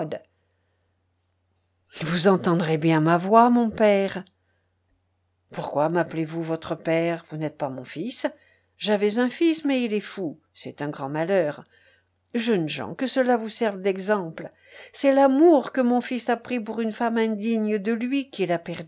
Vous entendrez bien ma voix, mon père. »« Pourquoi m'appelez-vous votre père? Vous n'êtes pas mon fils. J'avais un fils, mais il est fou, c'est un grand malheur. Jeunes gens, que cela vous serve d'exemple. C'est l'amour que mon fils a pris pour une femme indigne de lui qui l'a perdu. »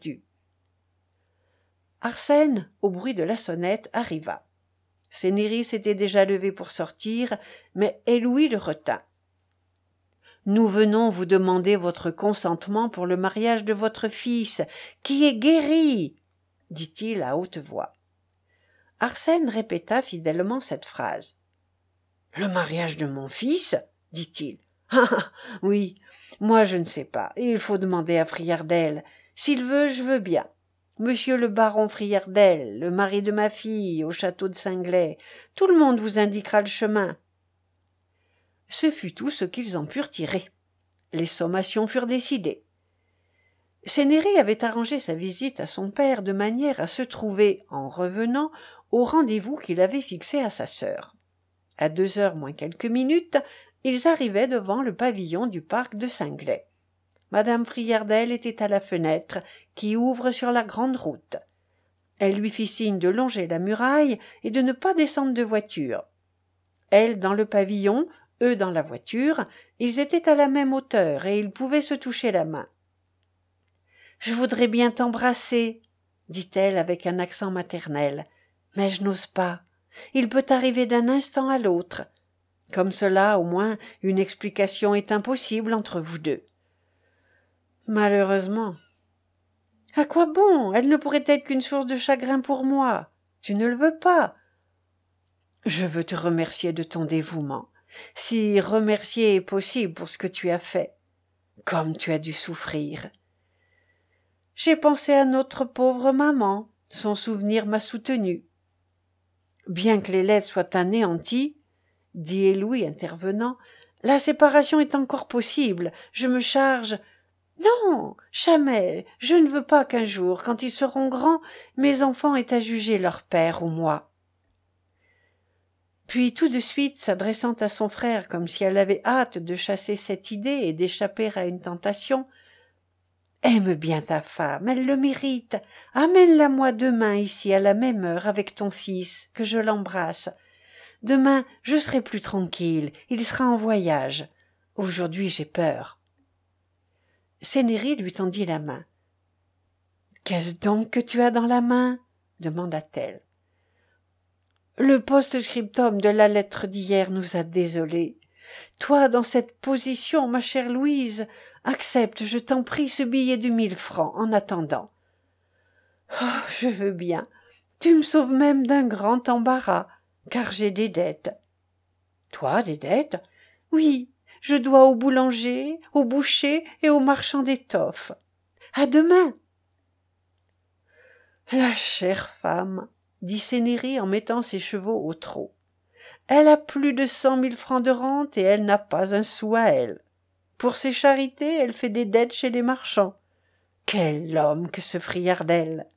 Arsène, au bruit de la sonnette, arriva. Cénéry s'était déjà levé pour sortir, mais Elouis le retint. « Nous venons vous demander votre consentement pour le mariage de votre fils, qui est guéri, » dit-il à haute voix. Arsène répéta fidèlement cette phrase. « Le mariage de mon fils ?» dit-il. « Ah, oui, moi je ne sais pas, il faut demander à Friardel. S'il veut, je veux bien. Monsieur le baron Friardel, le mari de ma fille, au château de Singlet, tout le monde vous indiquera le chemin. » Ce fut tout ce qu'ils en purent tirer. Les sommations furent décidées. Cénéry avait arrangé sa visite à son père de manière à se trouver, en revenant, au rendez-vous qu'il avait fixé à sa sœur. À deux heures moins quelques minutes, ils arrivaient devant le pavillon du parc de Singlet. Madame Friardel était à la fenêtre qui ouvre sur la grande route. Elle lui fit signe de longer la muraille et de ne pas descendre de voiture. Elle dans le pavillon, eux dans la voiture, ils étaient à la même hauteur et ils pouvaient se toucher la main. « Je voudrais bien t'embrasser, » dit-elle avec un accent maternel, « mais je n'ose pas. Il peut arriver d'un instant à l'autre. Comme cela, au moins, une explication est impossible entre vous deux. » Malheureusement. À quoi bon? Elle ne pourrait être qu'une source de chagrin pour moi. Tu ne le veux pas. Je veux te remercier de ton dévouement. Si remercier est possible pour ce que tu as fait. Comme tu as dû souffrir. J'ai pensé à notre pauvre maman. Son souvenir m'a soutenue. Bien que les lettres soient anéanties, dit Elouis intervenant, la séparation est encore possible. Je me charge... Non, jamais. Je ne veux pas qu'un jour, quand ils seront grands, mes enfants aient à juger leur père ou moi. Puis tout de suite, s'adressant à son frère comme si elle avait hâte de chasser cette idée et d'échapper à une tentation, « Aime bien ta femme, elle le mérite. Amène-la moi demain ici à la même heure avec ton fils, que je l'embrasse. Demain, je serai plus tranquille, il sera en voyage. Aujourd'hui, j'ai peur. » Cénérie lui tendit la main. « Qu'est-ce donc que tu as dans la main ?» demanda-t-elle. « Le post-scriptum de la lettre d'hier nous a désolés. Toi, dans cette position, ma chère Louise, accepte, je t'en prie, ce billet de mille francs en attendant. Oh, je veux bien. Tu me sauves même d'un grand embarras, car j'ai des dettes. » « Toi, des dettes ? » ?»« Oui, je dois au boulanger, au boucher et au marchand d'étoffes. À demain. » La chère femme, dit Cénérie en mettant ses chevaux au trot. Elle a plus de cent mille francs de rente et elle n'a pas un sou à elle. Pour ses charités, elle fait des dettes chez les marchands. Quel homme que ce friardel!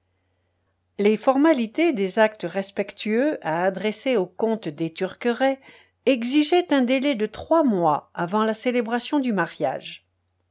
Les formalités des actes respectueux à adresser au comte des Turquerets exigeaient un délai de trois mois avant la célébration du mariage.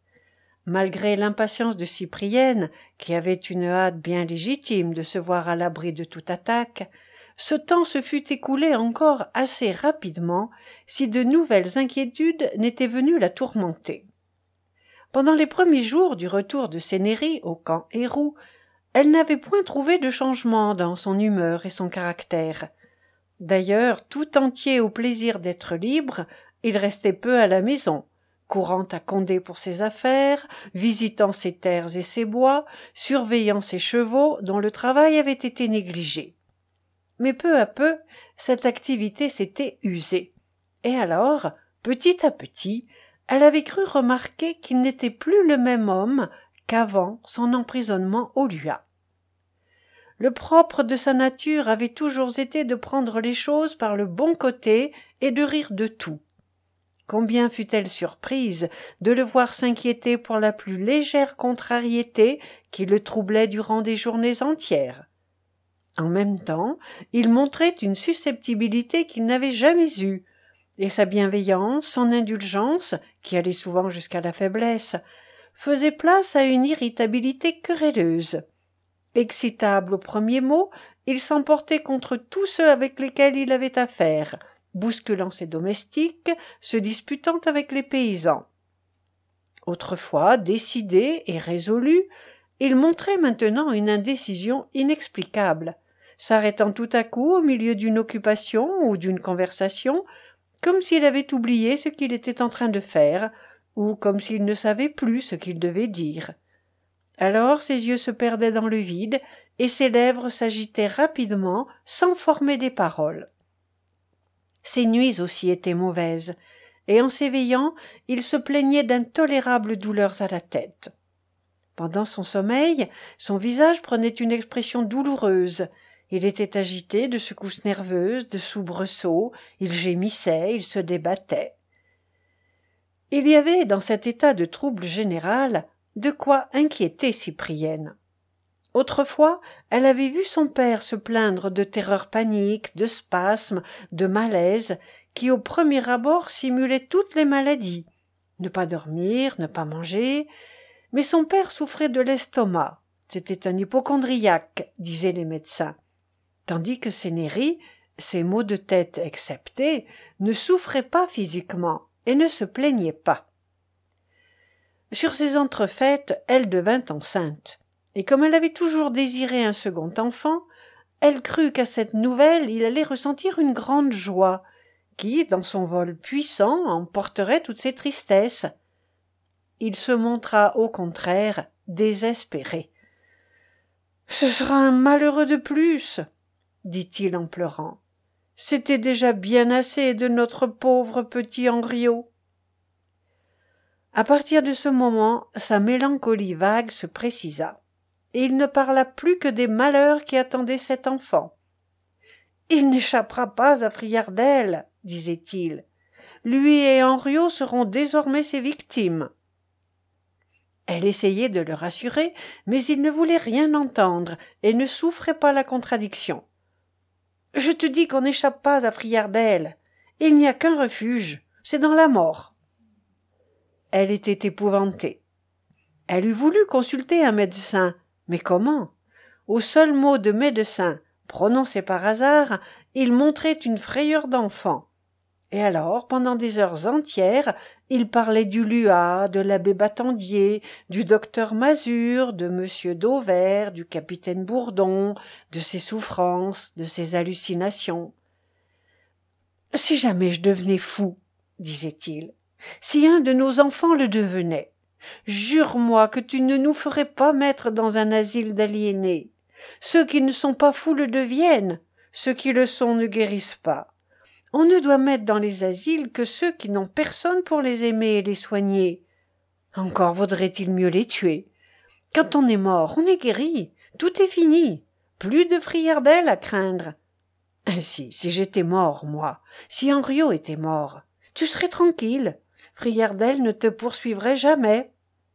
Malgré l'impatience de Cyprienne, qui avait une hâte bien légitime de se voir à l'abri de toute attaque, ce temps se fût écoulé encore assez rapidement si de nouvelles inquiétudes n'étaient venues la tourmenter. Pendant les premiers jours du retour de Cénérie au camp Héroux, elle n'avait point trouvé de changement dans son humeur et son caractère. D'ailleurs, tout entier au plaisir d'être libre, il restait peu à la maison, courant à Condé pour ses affaires, visitant ses terres et ses bois, surveillant ses chevaux dont le travail avait été négligé. Mais peu à peu, cette activité s'était usée, et alors, petit à petit, elle avait cru remarquer qu'il n'était plus le même homme qu'avant son emprisonnement au Lua. Le propre de sa nature avait toujours été de prendre les choses par le bon côté et de rire de tout. Combien fut-elle surprise de le voir s'inquiéter pour la plus légère contrariété qui le troublait durant des journées entières. En même temps, il montrait une susceptibilité qu'il n'avait jamais eue, et sa bienveillance, son indulgence, qui allait souvent jusqu'à la faiblesse, faisait place à une irritabilité querelleuse. Excitable au premier mot, il s'emportait contre tous ceux avec lesquels il avait affaire, bousculant ses domestiques, se disputant avec les paysans. Autrefois décidé et résolu, il montrait maintenant une indécision inexplicable, s'arrêtant tout à coup au milieu d'une occupation ou d'une conversation, comme s'il avait oublié ce qu'il était en train de faire, ou comme s'il ne savait plus ce qu'il devait dire. Alors ses yeux se perdaient dans le vide, et ses lèvres s'agitaient rapidement, sans former des paroles. Ses nuits aussi étaient mauvaises, et en s'éveillant, il se plaignait d'intolérables douleurs à la tête. Pendant son sommeil, son visage prenait une expression douloureuse. Il était agité de secousses nerveuses, de soubresauts, il gémissait, il se débattait. Il y avait dans cet état de trouble général de quoi inquiéter Cyprienne. Autrefois, elle avait vu son père se plaindre de terreurs paniques, de spasmes, de malaises, qui au premier abord simulaient toutes les maladies. Ne pas dormir, ne pas manger, mais son père souffrait de l'estomac, c'était un hypocondriaque, disaient les médecins, tandis que Cénéry, ses maux de tête exceptés, ne souffrait pas physiquement et ne se plaignait pas. Sur ces entrefaites, elle devint enceinte, et comme elle avait toujours désiré un second enfant, elle crut qu'à cette nouvelle il allait ressentir une grande joie, qui, dans son vol puissant, emporterait toutes ses tristesses. Il se montra au contraire désespéré. « Ce sera un malheureux de plus, » dit-il en pleurant. « C'était déjà bien assez de notre pauvre petit Henriot. » À partir de ce moment, sa mélancolie vague se précisa, et il ne parla plus que des malheurs qui attendaient cet enfant. « Il n'échappera pas à Friardel, » disait-il. « Lui et Henriot seront désormais ses victimes. » Elle essayait de le rassurer, mais il ne voulait rien entendre et ne souffrait pas la contradiction. « Je te dis qu'on n'échappe pas à Friardel. Il n'y a qu'un refuge, c'est dans la mort. » Elle était épouvantée. Elle eût voulu consulter un médecin, mais comment? Au seul mot de médecin, prononcé par hasard, il montrait une frayeur d'enfant. Et alors, pendant des heures entières, il parlait du Luat, de l'abbé Battendier, du docteur Mazure, de monsieur Dauvert, du capitaine Bourdon, de ses souffrances, de ses hallucinations. « Si jamais je devenais fou, » disait-il, « si un de nos enfants le devenait, jure-moi que tu ne nous ferais pas mettre dans un asile d'aliénés. Ceux qui ne sont pas fous le deviennent, ceux qui le sont ne guérissent pas. On ne doit mettre dans les asiles que ceux qui n'ont personne pour les aimer et les soigner. Encore vaudrait-il mieux les tuer. Quand on est mort, on est guéri, tout est fini, plus de Friardel à craindre. Ainsi, si j'étais mort, moi, si Henriot était mort, tu serais tranquille, Friardel ne te poursuivrait jamais. »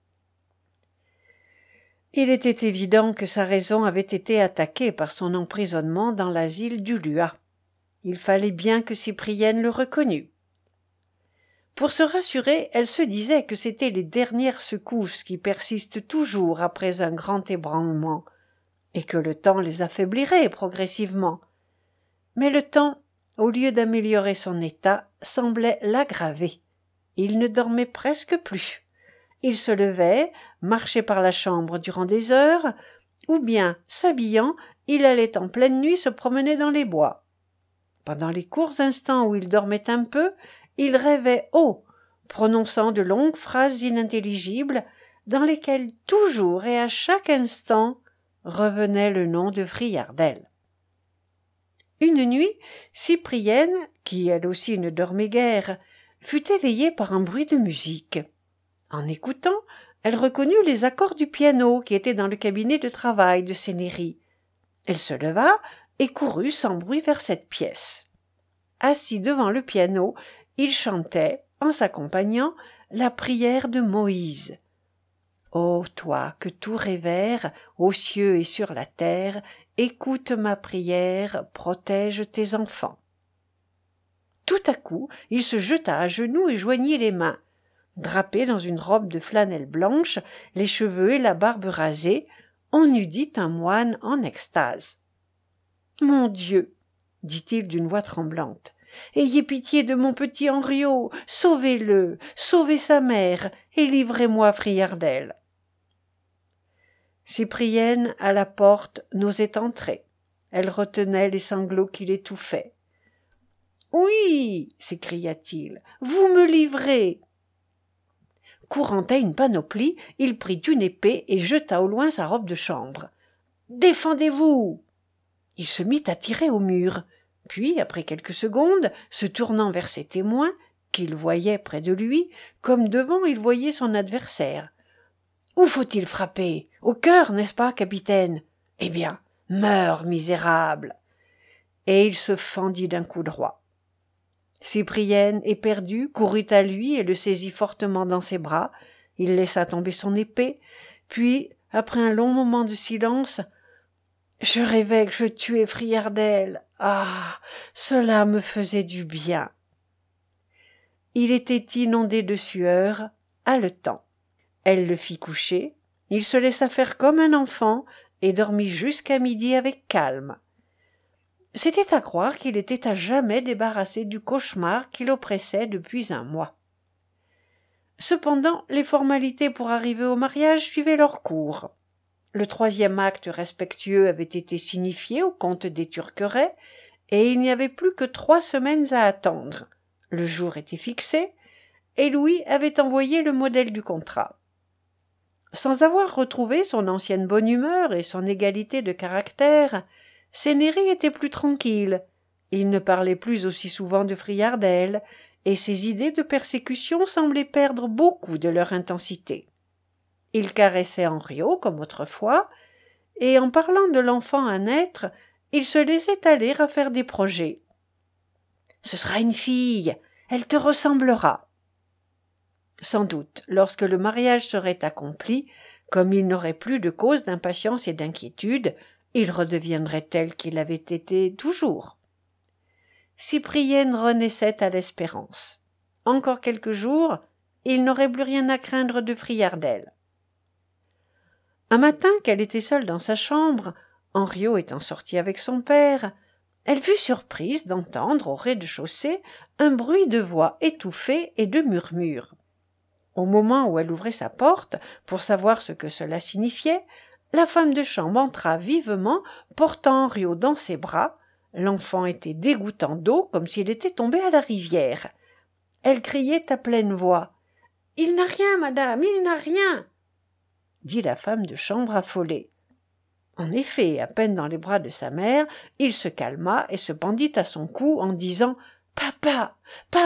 Il était évident que sa raison avait été attaquée par son emprisonnement dans l'asile du Luat. Il fallait bien que Cyprienne le reconnût. Pour se rassurer, elle se disait que c'étaient les dernières secousses qui persistent toujours après un grand ébranlement, et que le temps les affaiblirait progressivement. Mais le temps, au lieu d'améliorer son état, semblait l'aggraver. Il ne dormait presque plus. Il se levait, marchait par la chambre durant des heures, ou bien, s'habillant, il allait en pleine nuit se promener dans les bois. Pendant les courts instants où il dormait un peu, il rêvait haut, prononçant de longues phrases inintelligibles, dans lesquelles toujours et à chaque instant revenait le nom de Friardel. Une nuit, Cyprienne, qui elle aussi ne dormait guère, fut éveillée par un bruit de musique. En écoutant, elle reconnut les accords du piano qui était dans le cabinet de travail de Cénéry. Elle se leva et courut sans bruit vers cette pièce. Assis devant le piano, il chantait, en s'accompagnant, la prière de Moïse. « Ô toi que tout révère, aux cieux et sur la terre, écoute ma prière, protège tes enfants. » Tout à coup, il se jeta à genoux et joignit les mains. Drapé dans une robe de flanelle blanche, les cheveux et la barbe rasés, on eût dit un moine en extase. « Mon Dieu !» dit-il d'une voix tremblante, « ayez pitié de mon petit Henriot, sauvez-le, sauvez sa mère, et livrez-moi Friardel. » Cyprienne, à la porte, n'osait entrer. Elle retenait les sanglots qui l'étouffaient. « Oui !» s'écria-t-il, « vous me livrez !» Courant à une panoplie, il prit une épée et jeta au loin sa robe de chambre. « Défendez-vous !» Il se mit à tirer au mur, puis, après quelques secondes, se tournant vers ses témoins, qu'il voyait près de lui, comme devant il voyait son adversaire. « Où faut-il frapper? Au cœur, n'est-ce pas, capitaine? Eh bien, meurs, misérable !» Et il se fendit d'un coup droit. Cyprienne, éperdue, courut à lui et le saisit fortement dans ses bras. Il laissa tomber son épée, puis, après un long moment de silence, « Je rêvais que je tuais Friardel. Ah, cela me faisait du bien. » Il était inondé de sueur, haletant. Elle le fit coucher, Il se laissa faire comme un enfant et dormit jusqu'à midi avec calme. C'était à croire qu'il était à jamais débarrassé du cauchemar qui l'oppressait depuis un mois. Cependant, les formalités pour arriver au mariage suivaient leur cours. Le troisième acte respectueux avait été signifié au comte des Turquerets, et il n'y avait plus que trois semaines à attendre. Le jour était fixé, et Louis avait envoyé le modèle du contrat. Sans avoir retrouvé son ancienne bonne humeur et son égalité de caractère, Cénéry était plus tranquille. Il ne parlait plus aussi souvent de Friardel, et ses idées de persécution semblaient perdre beaucoup de leur intensité. Il caressait Henriot comme autrefois, et en parlant de l'enfant à naître, il se laissait aller à faire des projets. « Ce sera une fille, elle te ressemblera. » Sans doute, lorsque le mariage serait accompli, comme il n'aurait plus de cause d'impatience et d'inquiétude, il redeviendrait tel qu'il avait été toujours. Cyprienne renaissait à l'espérance. Encore quelques jours, il n'aurait plus rien à craindre de Friardel. Un matin qu'elle était seule dans sa chambre, Henriot étant sorti avec son père, elle fut surprise d'entendre au rez-de-chaussée un bruit de voix étouffée et de murmures. Au moment où elle ouvrait sa porte pour savoir ce que cela signifiait, la femme de chambre entra vivement, portant Henriot dans ses bras. L'enfant était dégouttant d'eau comme s'il était tombé à la rivière. Elle criait à pleine voix. « Il n'a rien, madame, il n'a rien !» dit la femme de chambre affolée. En effet, à peine dans les bras de sa mère, il se calma et se pendit à son cou en disant « Papa, papa !»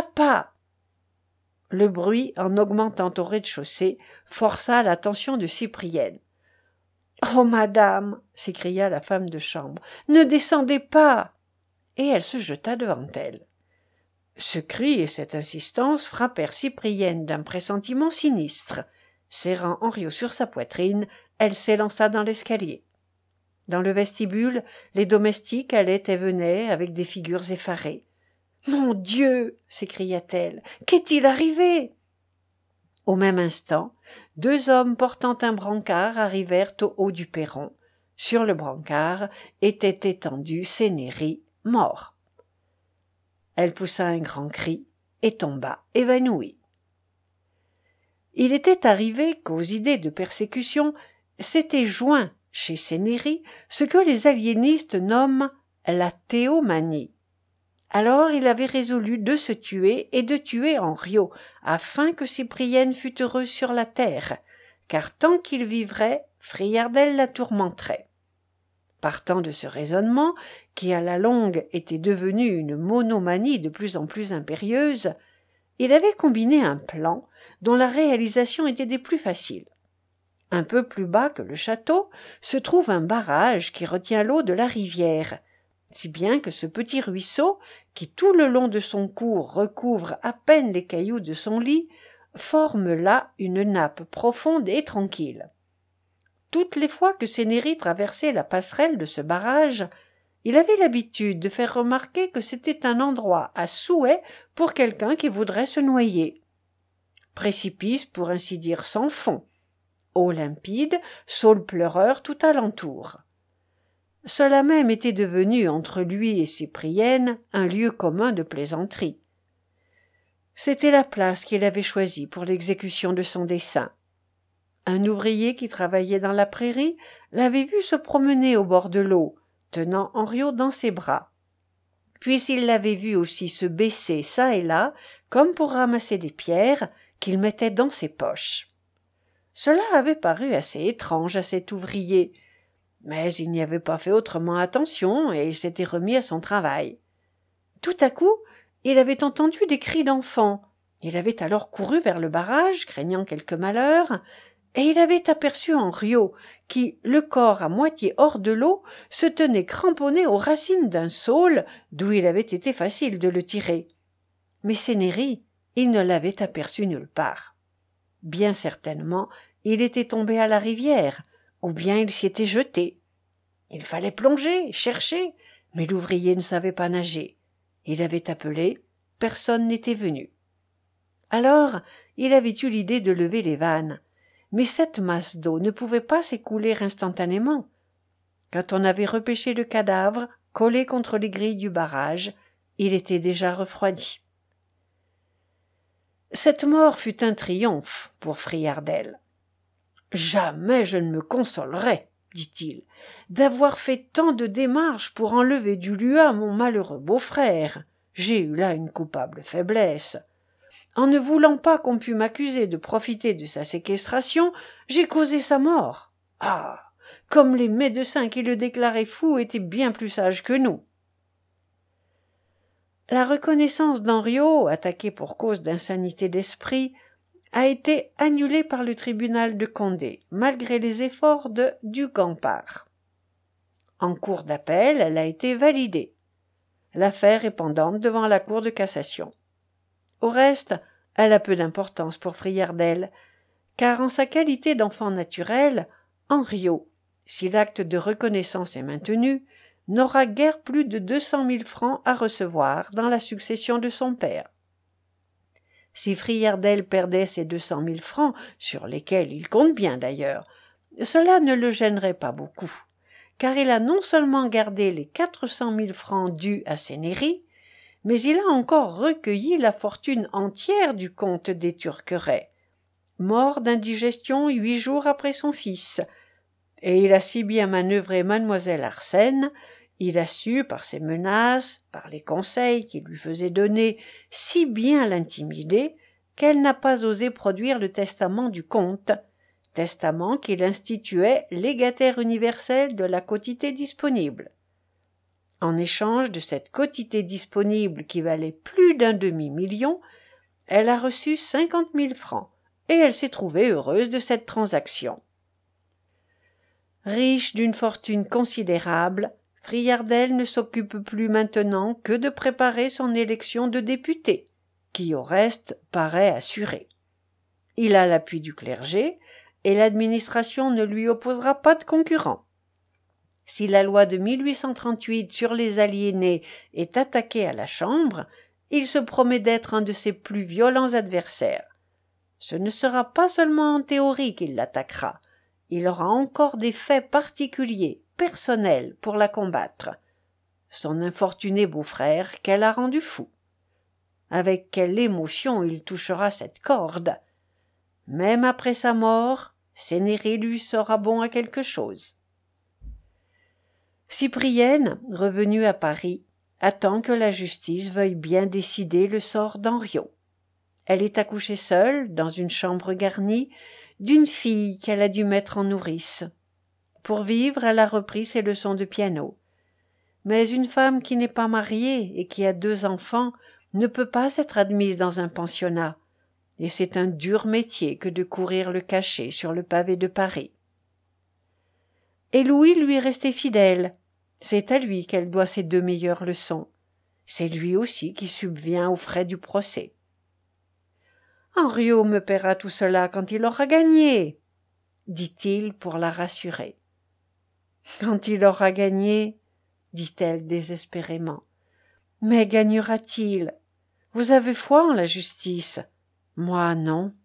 Le bruit, en augmentant au rez-de-chaussée, força l'attention de Cyprienne. « Oh, madame !» s'écria la femme de chambre, « ne descendez pas !» Et elle se jeta devant elle. Ce cri et cette insistance frappèrent Cyprienne d'un pressentiment sinistre. Serrant Henriot sur sa poitrine, elle s'élança dans l'escalier. Dans le vestibule, les domestiques allaient et venaient avec des figures effarées. « Mon Dieu !» s'écria-t-elle. « Qu'est-il arrivé ?» Au même instant, deux hommes portant un brancard arrivèrent au haut du perron. Sur le brancard était étendu Cénéry, mort. Elle poussa un grand cri et tomba évanouie. Il était arrivé qu'aux idées de persécution s'était joint chez Cénéry ce que les aliénistes nomment la théomanie. Alors il avait résolu de se tuer et de tuer Henriot, afin que Cyprienne fût heureuse sur la terre, car tant qu'il vivrait, Friardel la tourmenterait. Partant de ce raisonnement, qui à la longue était devenu une monomanie de plus en plus impérieuse, il avait combiné un plan dont la réalisation était des plus faciles. Un peu plus bas que le château se trouve un barrage qui retient l'eau de la rivière, si bien que ce petit ruisseau, qui tout le long de son cours recouvre à peine les cailloux de son lit, forme là une nappe profonde et tranquille. Toutes les fois que Cénéry traversait la passerelle de ce barrage, il avait l'habitude de faire remarquer que c'était un endroit à souhait pour quelqu'un qui voudrait se noyer. Précipice, pour ainsi dire, sans fond. Eau limpide, saule pleureur tout alentour. Cela même était devenu, entre lui et Cyprienne, un lieu commun de plaisanterie. C'était la place qu'il avait choisie pour l'exécution de son dessein. Un ouvrier qui travaillait dans la prairie l'avait vu se promener au bord de l'eau, tenant Henriot dans ses bras. Puis il l'avait vu aussi se baisser çà et là, comme pour ramasser des pierres qu'il mettait dans ses poches. Cela avait paru assez étrange à cet ouvrier, mais il n'y avait pas fait autrement attention et il s'était remis à son travail. Tout à coup, il avait entendu des cris d'enfants. Il avait alors couru vers le barrage, craignant quelque malheur, et il avait aperçu Henriot, qui, le corps à moitié hors de l'eau, se tenait cramponné aux racines d'un saule, d'où il avait été facile de le tirer. Mais Cénéry, il ne l'avait aperçu nulle part. Bien certainement, il était tombé à la rivière, ou bien il s'y était jeté. Il fallait plonger, chercher, mais l'ouvrier ne savait pas nager. Il avait appelé, personne n'était venu. Alors, il avait eu l'idée de lever les vannes, mais cette masse d'eau ne pouvait pas s'écouler instantanément. Quand on avait repêché le cadavre, collé contre les grilles du barrage, il était déjà refroidi. Cette mort fut un triomphe pour Friardel. « Jamais je ne me consolerai, dit-il, d'avoir fait tant de démarches pour enlever du Lua mon malheureux beau-frère. J'ai eu là une coupable faiblesse. En ne voulant pas qu'on pût m'accuser de profiter de sa séquestration, j'ai causé sa mort. Ah, comme les médecins qui le déclaraient fou étaient bien plus sages que nous. » La reconnaissance d'Henriot, attaqué pour cause d'insanité d'esprit, a été annulée par le tribunal de Condé, malgré les efforts de Ducampard. En cour d'appel, elle a été validée. L'affaire est pendante devant la Cour de cassation. Au reste, elle a peu d'importance pour Friardel, car en sa qualité d'enfant naturel, Henriot, si l'acte de reconnaissance est maintenu, n'aura guère plus de deux cent mille francs à recevoir dans la succession de son père. Si Friardel perdait ces deux cent mille francs, sur lesquels il compte bien d'ailleurs, cela ne le gênerait pas beaucoup, car il a non seulement gardé les quatre cent mille francs dus à Cénéry, mais il a encore recueilli la fortune entière du comte des Turquerets, mort d'indigestion huit jours après son fils, et il a si bien manœuvré mademoiselle Arsène, il a su, par ses menaces, par les conseils qu'il lui faisait donner, si bien l'intimider, qu'elle n'a pas osé produire le testament du comte, testament qu'il instituait légataire universel de la quotité disponible. En échange de cette quotité disponible qui valait plus d'un demi-million, elle a reçu cinquante mille francs, et elle s'est trouvée heureuse de cette transaction. Riche d'une fortune considérable, Friardel ne s'occupe plus maintenant que de préparer son élection de député, qui au reste paraît assurée. Il a l'appui du clergé, et l'administration ne lui opposera pas de concurrent. Si la loi de mille huit cent trente-huit sur les aliénés est attaquée à la Chambre, il se promet d'être un de ses plus violents adversaires. Ce ne sera pas seulement en théorie qu'il l'attaquera, il aura encore des faits particuliers, personnels, pour la combattre. Son infortuné beau-frère qu'elle a rendu fou. Avec quelle émotion il touchera cette corde. Même après sa mort, Cénéry lui sera bon à quelque chose. Cyprienne, revenue à Paris, attend que la justice veuille bien décider le sort d'Henriot. Elle est accouchée seule, dans une chambre garnie, d'une fille qu'elle a dû mettre en nourrice. Pour vivre, elle a repris ses leçons de piano. Mais une femme qui n'est pas mariée et qui a deux enfants ne peut pas être admise dans un pensionnat, et c'est un dur métier que de courir le cachet sur le pavé de Paris. Et Louis lui est resté fidèle. C'est à lui qu'elle doit ses deux meilleures leçons. C'est lui aussi qui subvient aux frais du procès. Henriot me paiera tout cela quand il aura gagné, dit-il pour la rassurer. Quand il aura gagné, dit-elle désespérément. Mais gagnera-t-il? Vous avez foi en la justice? Moi, non.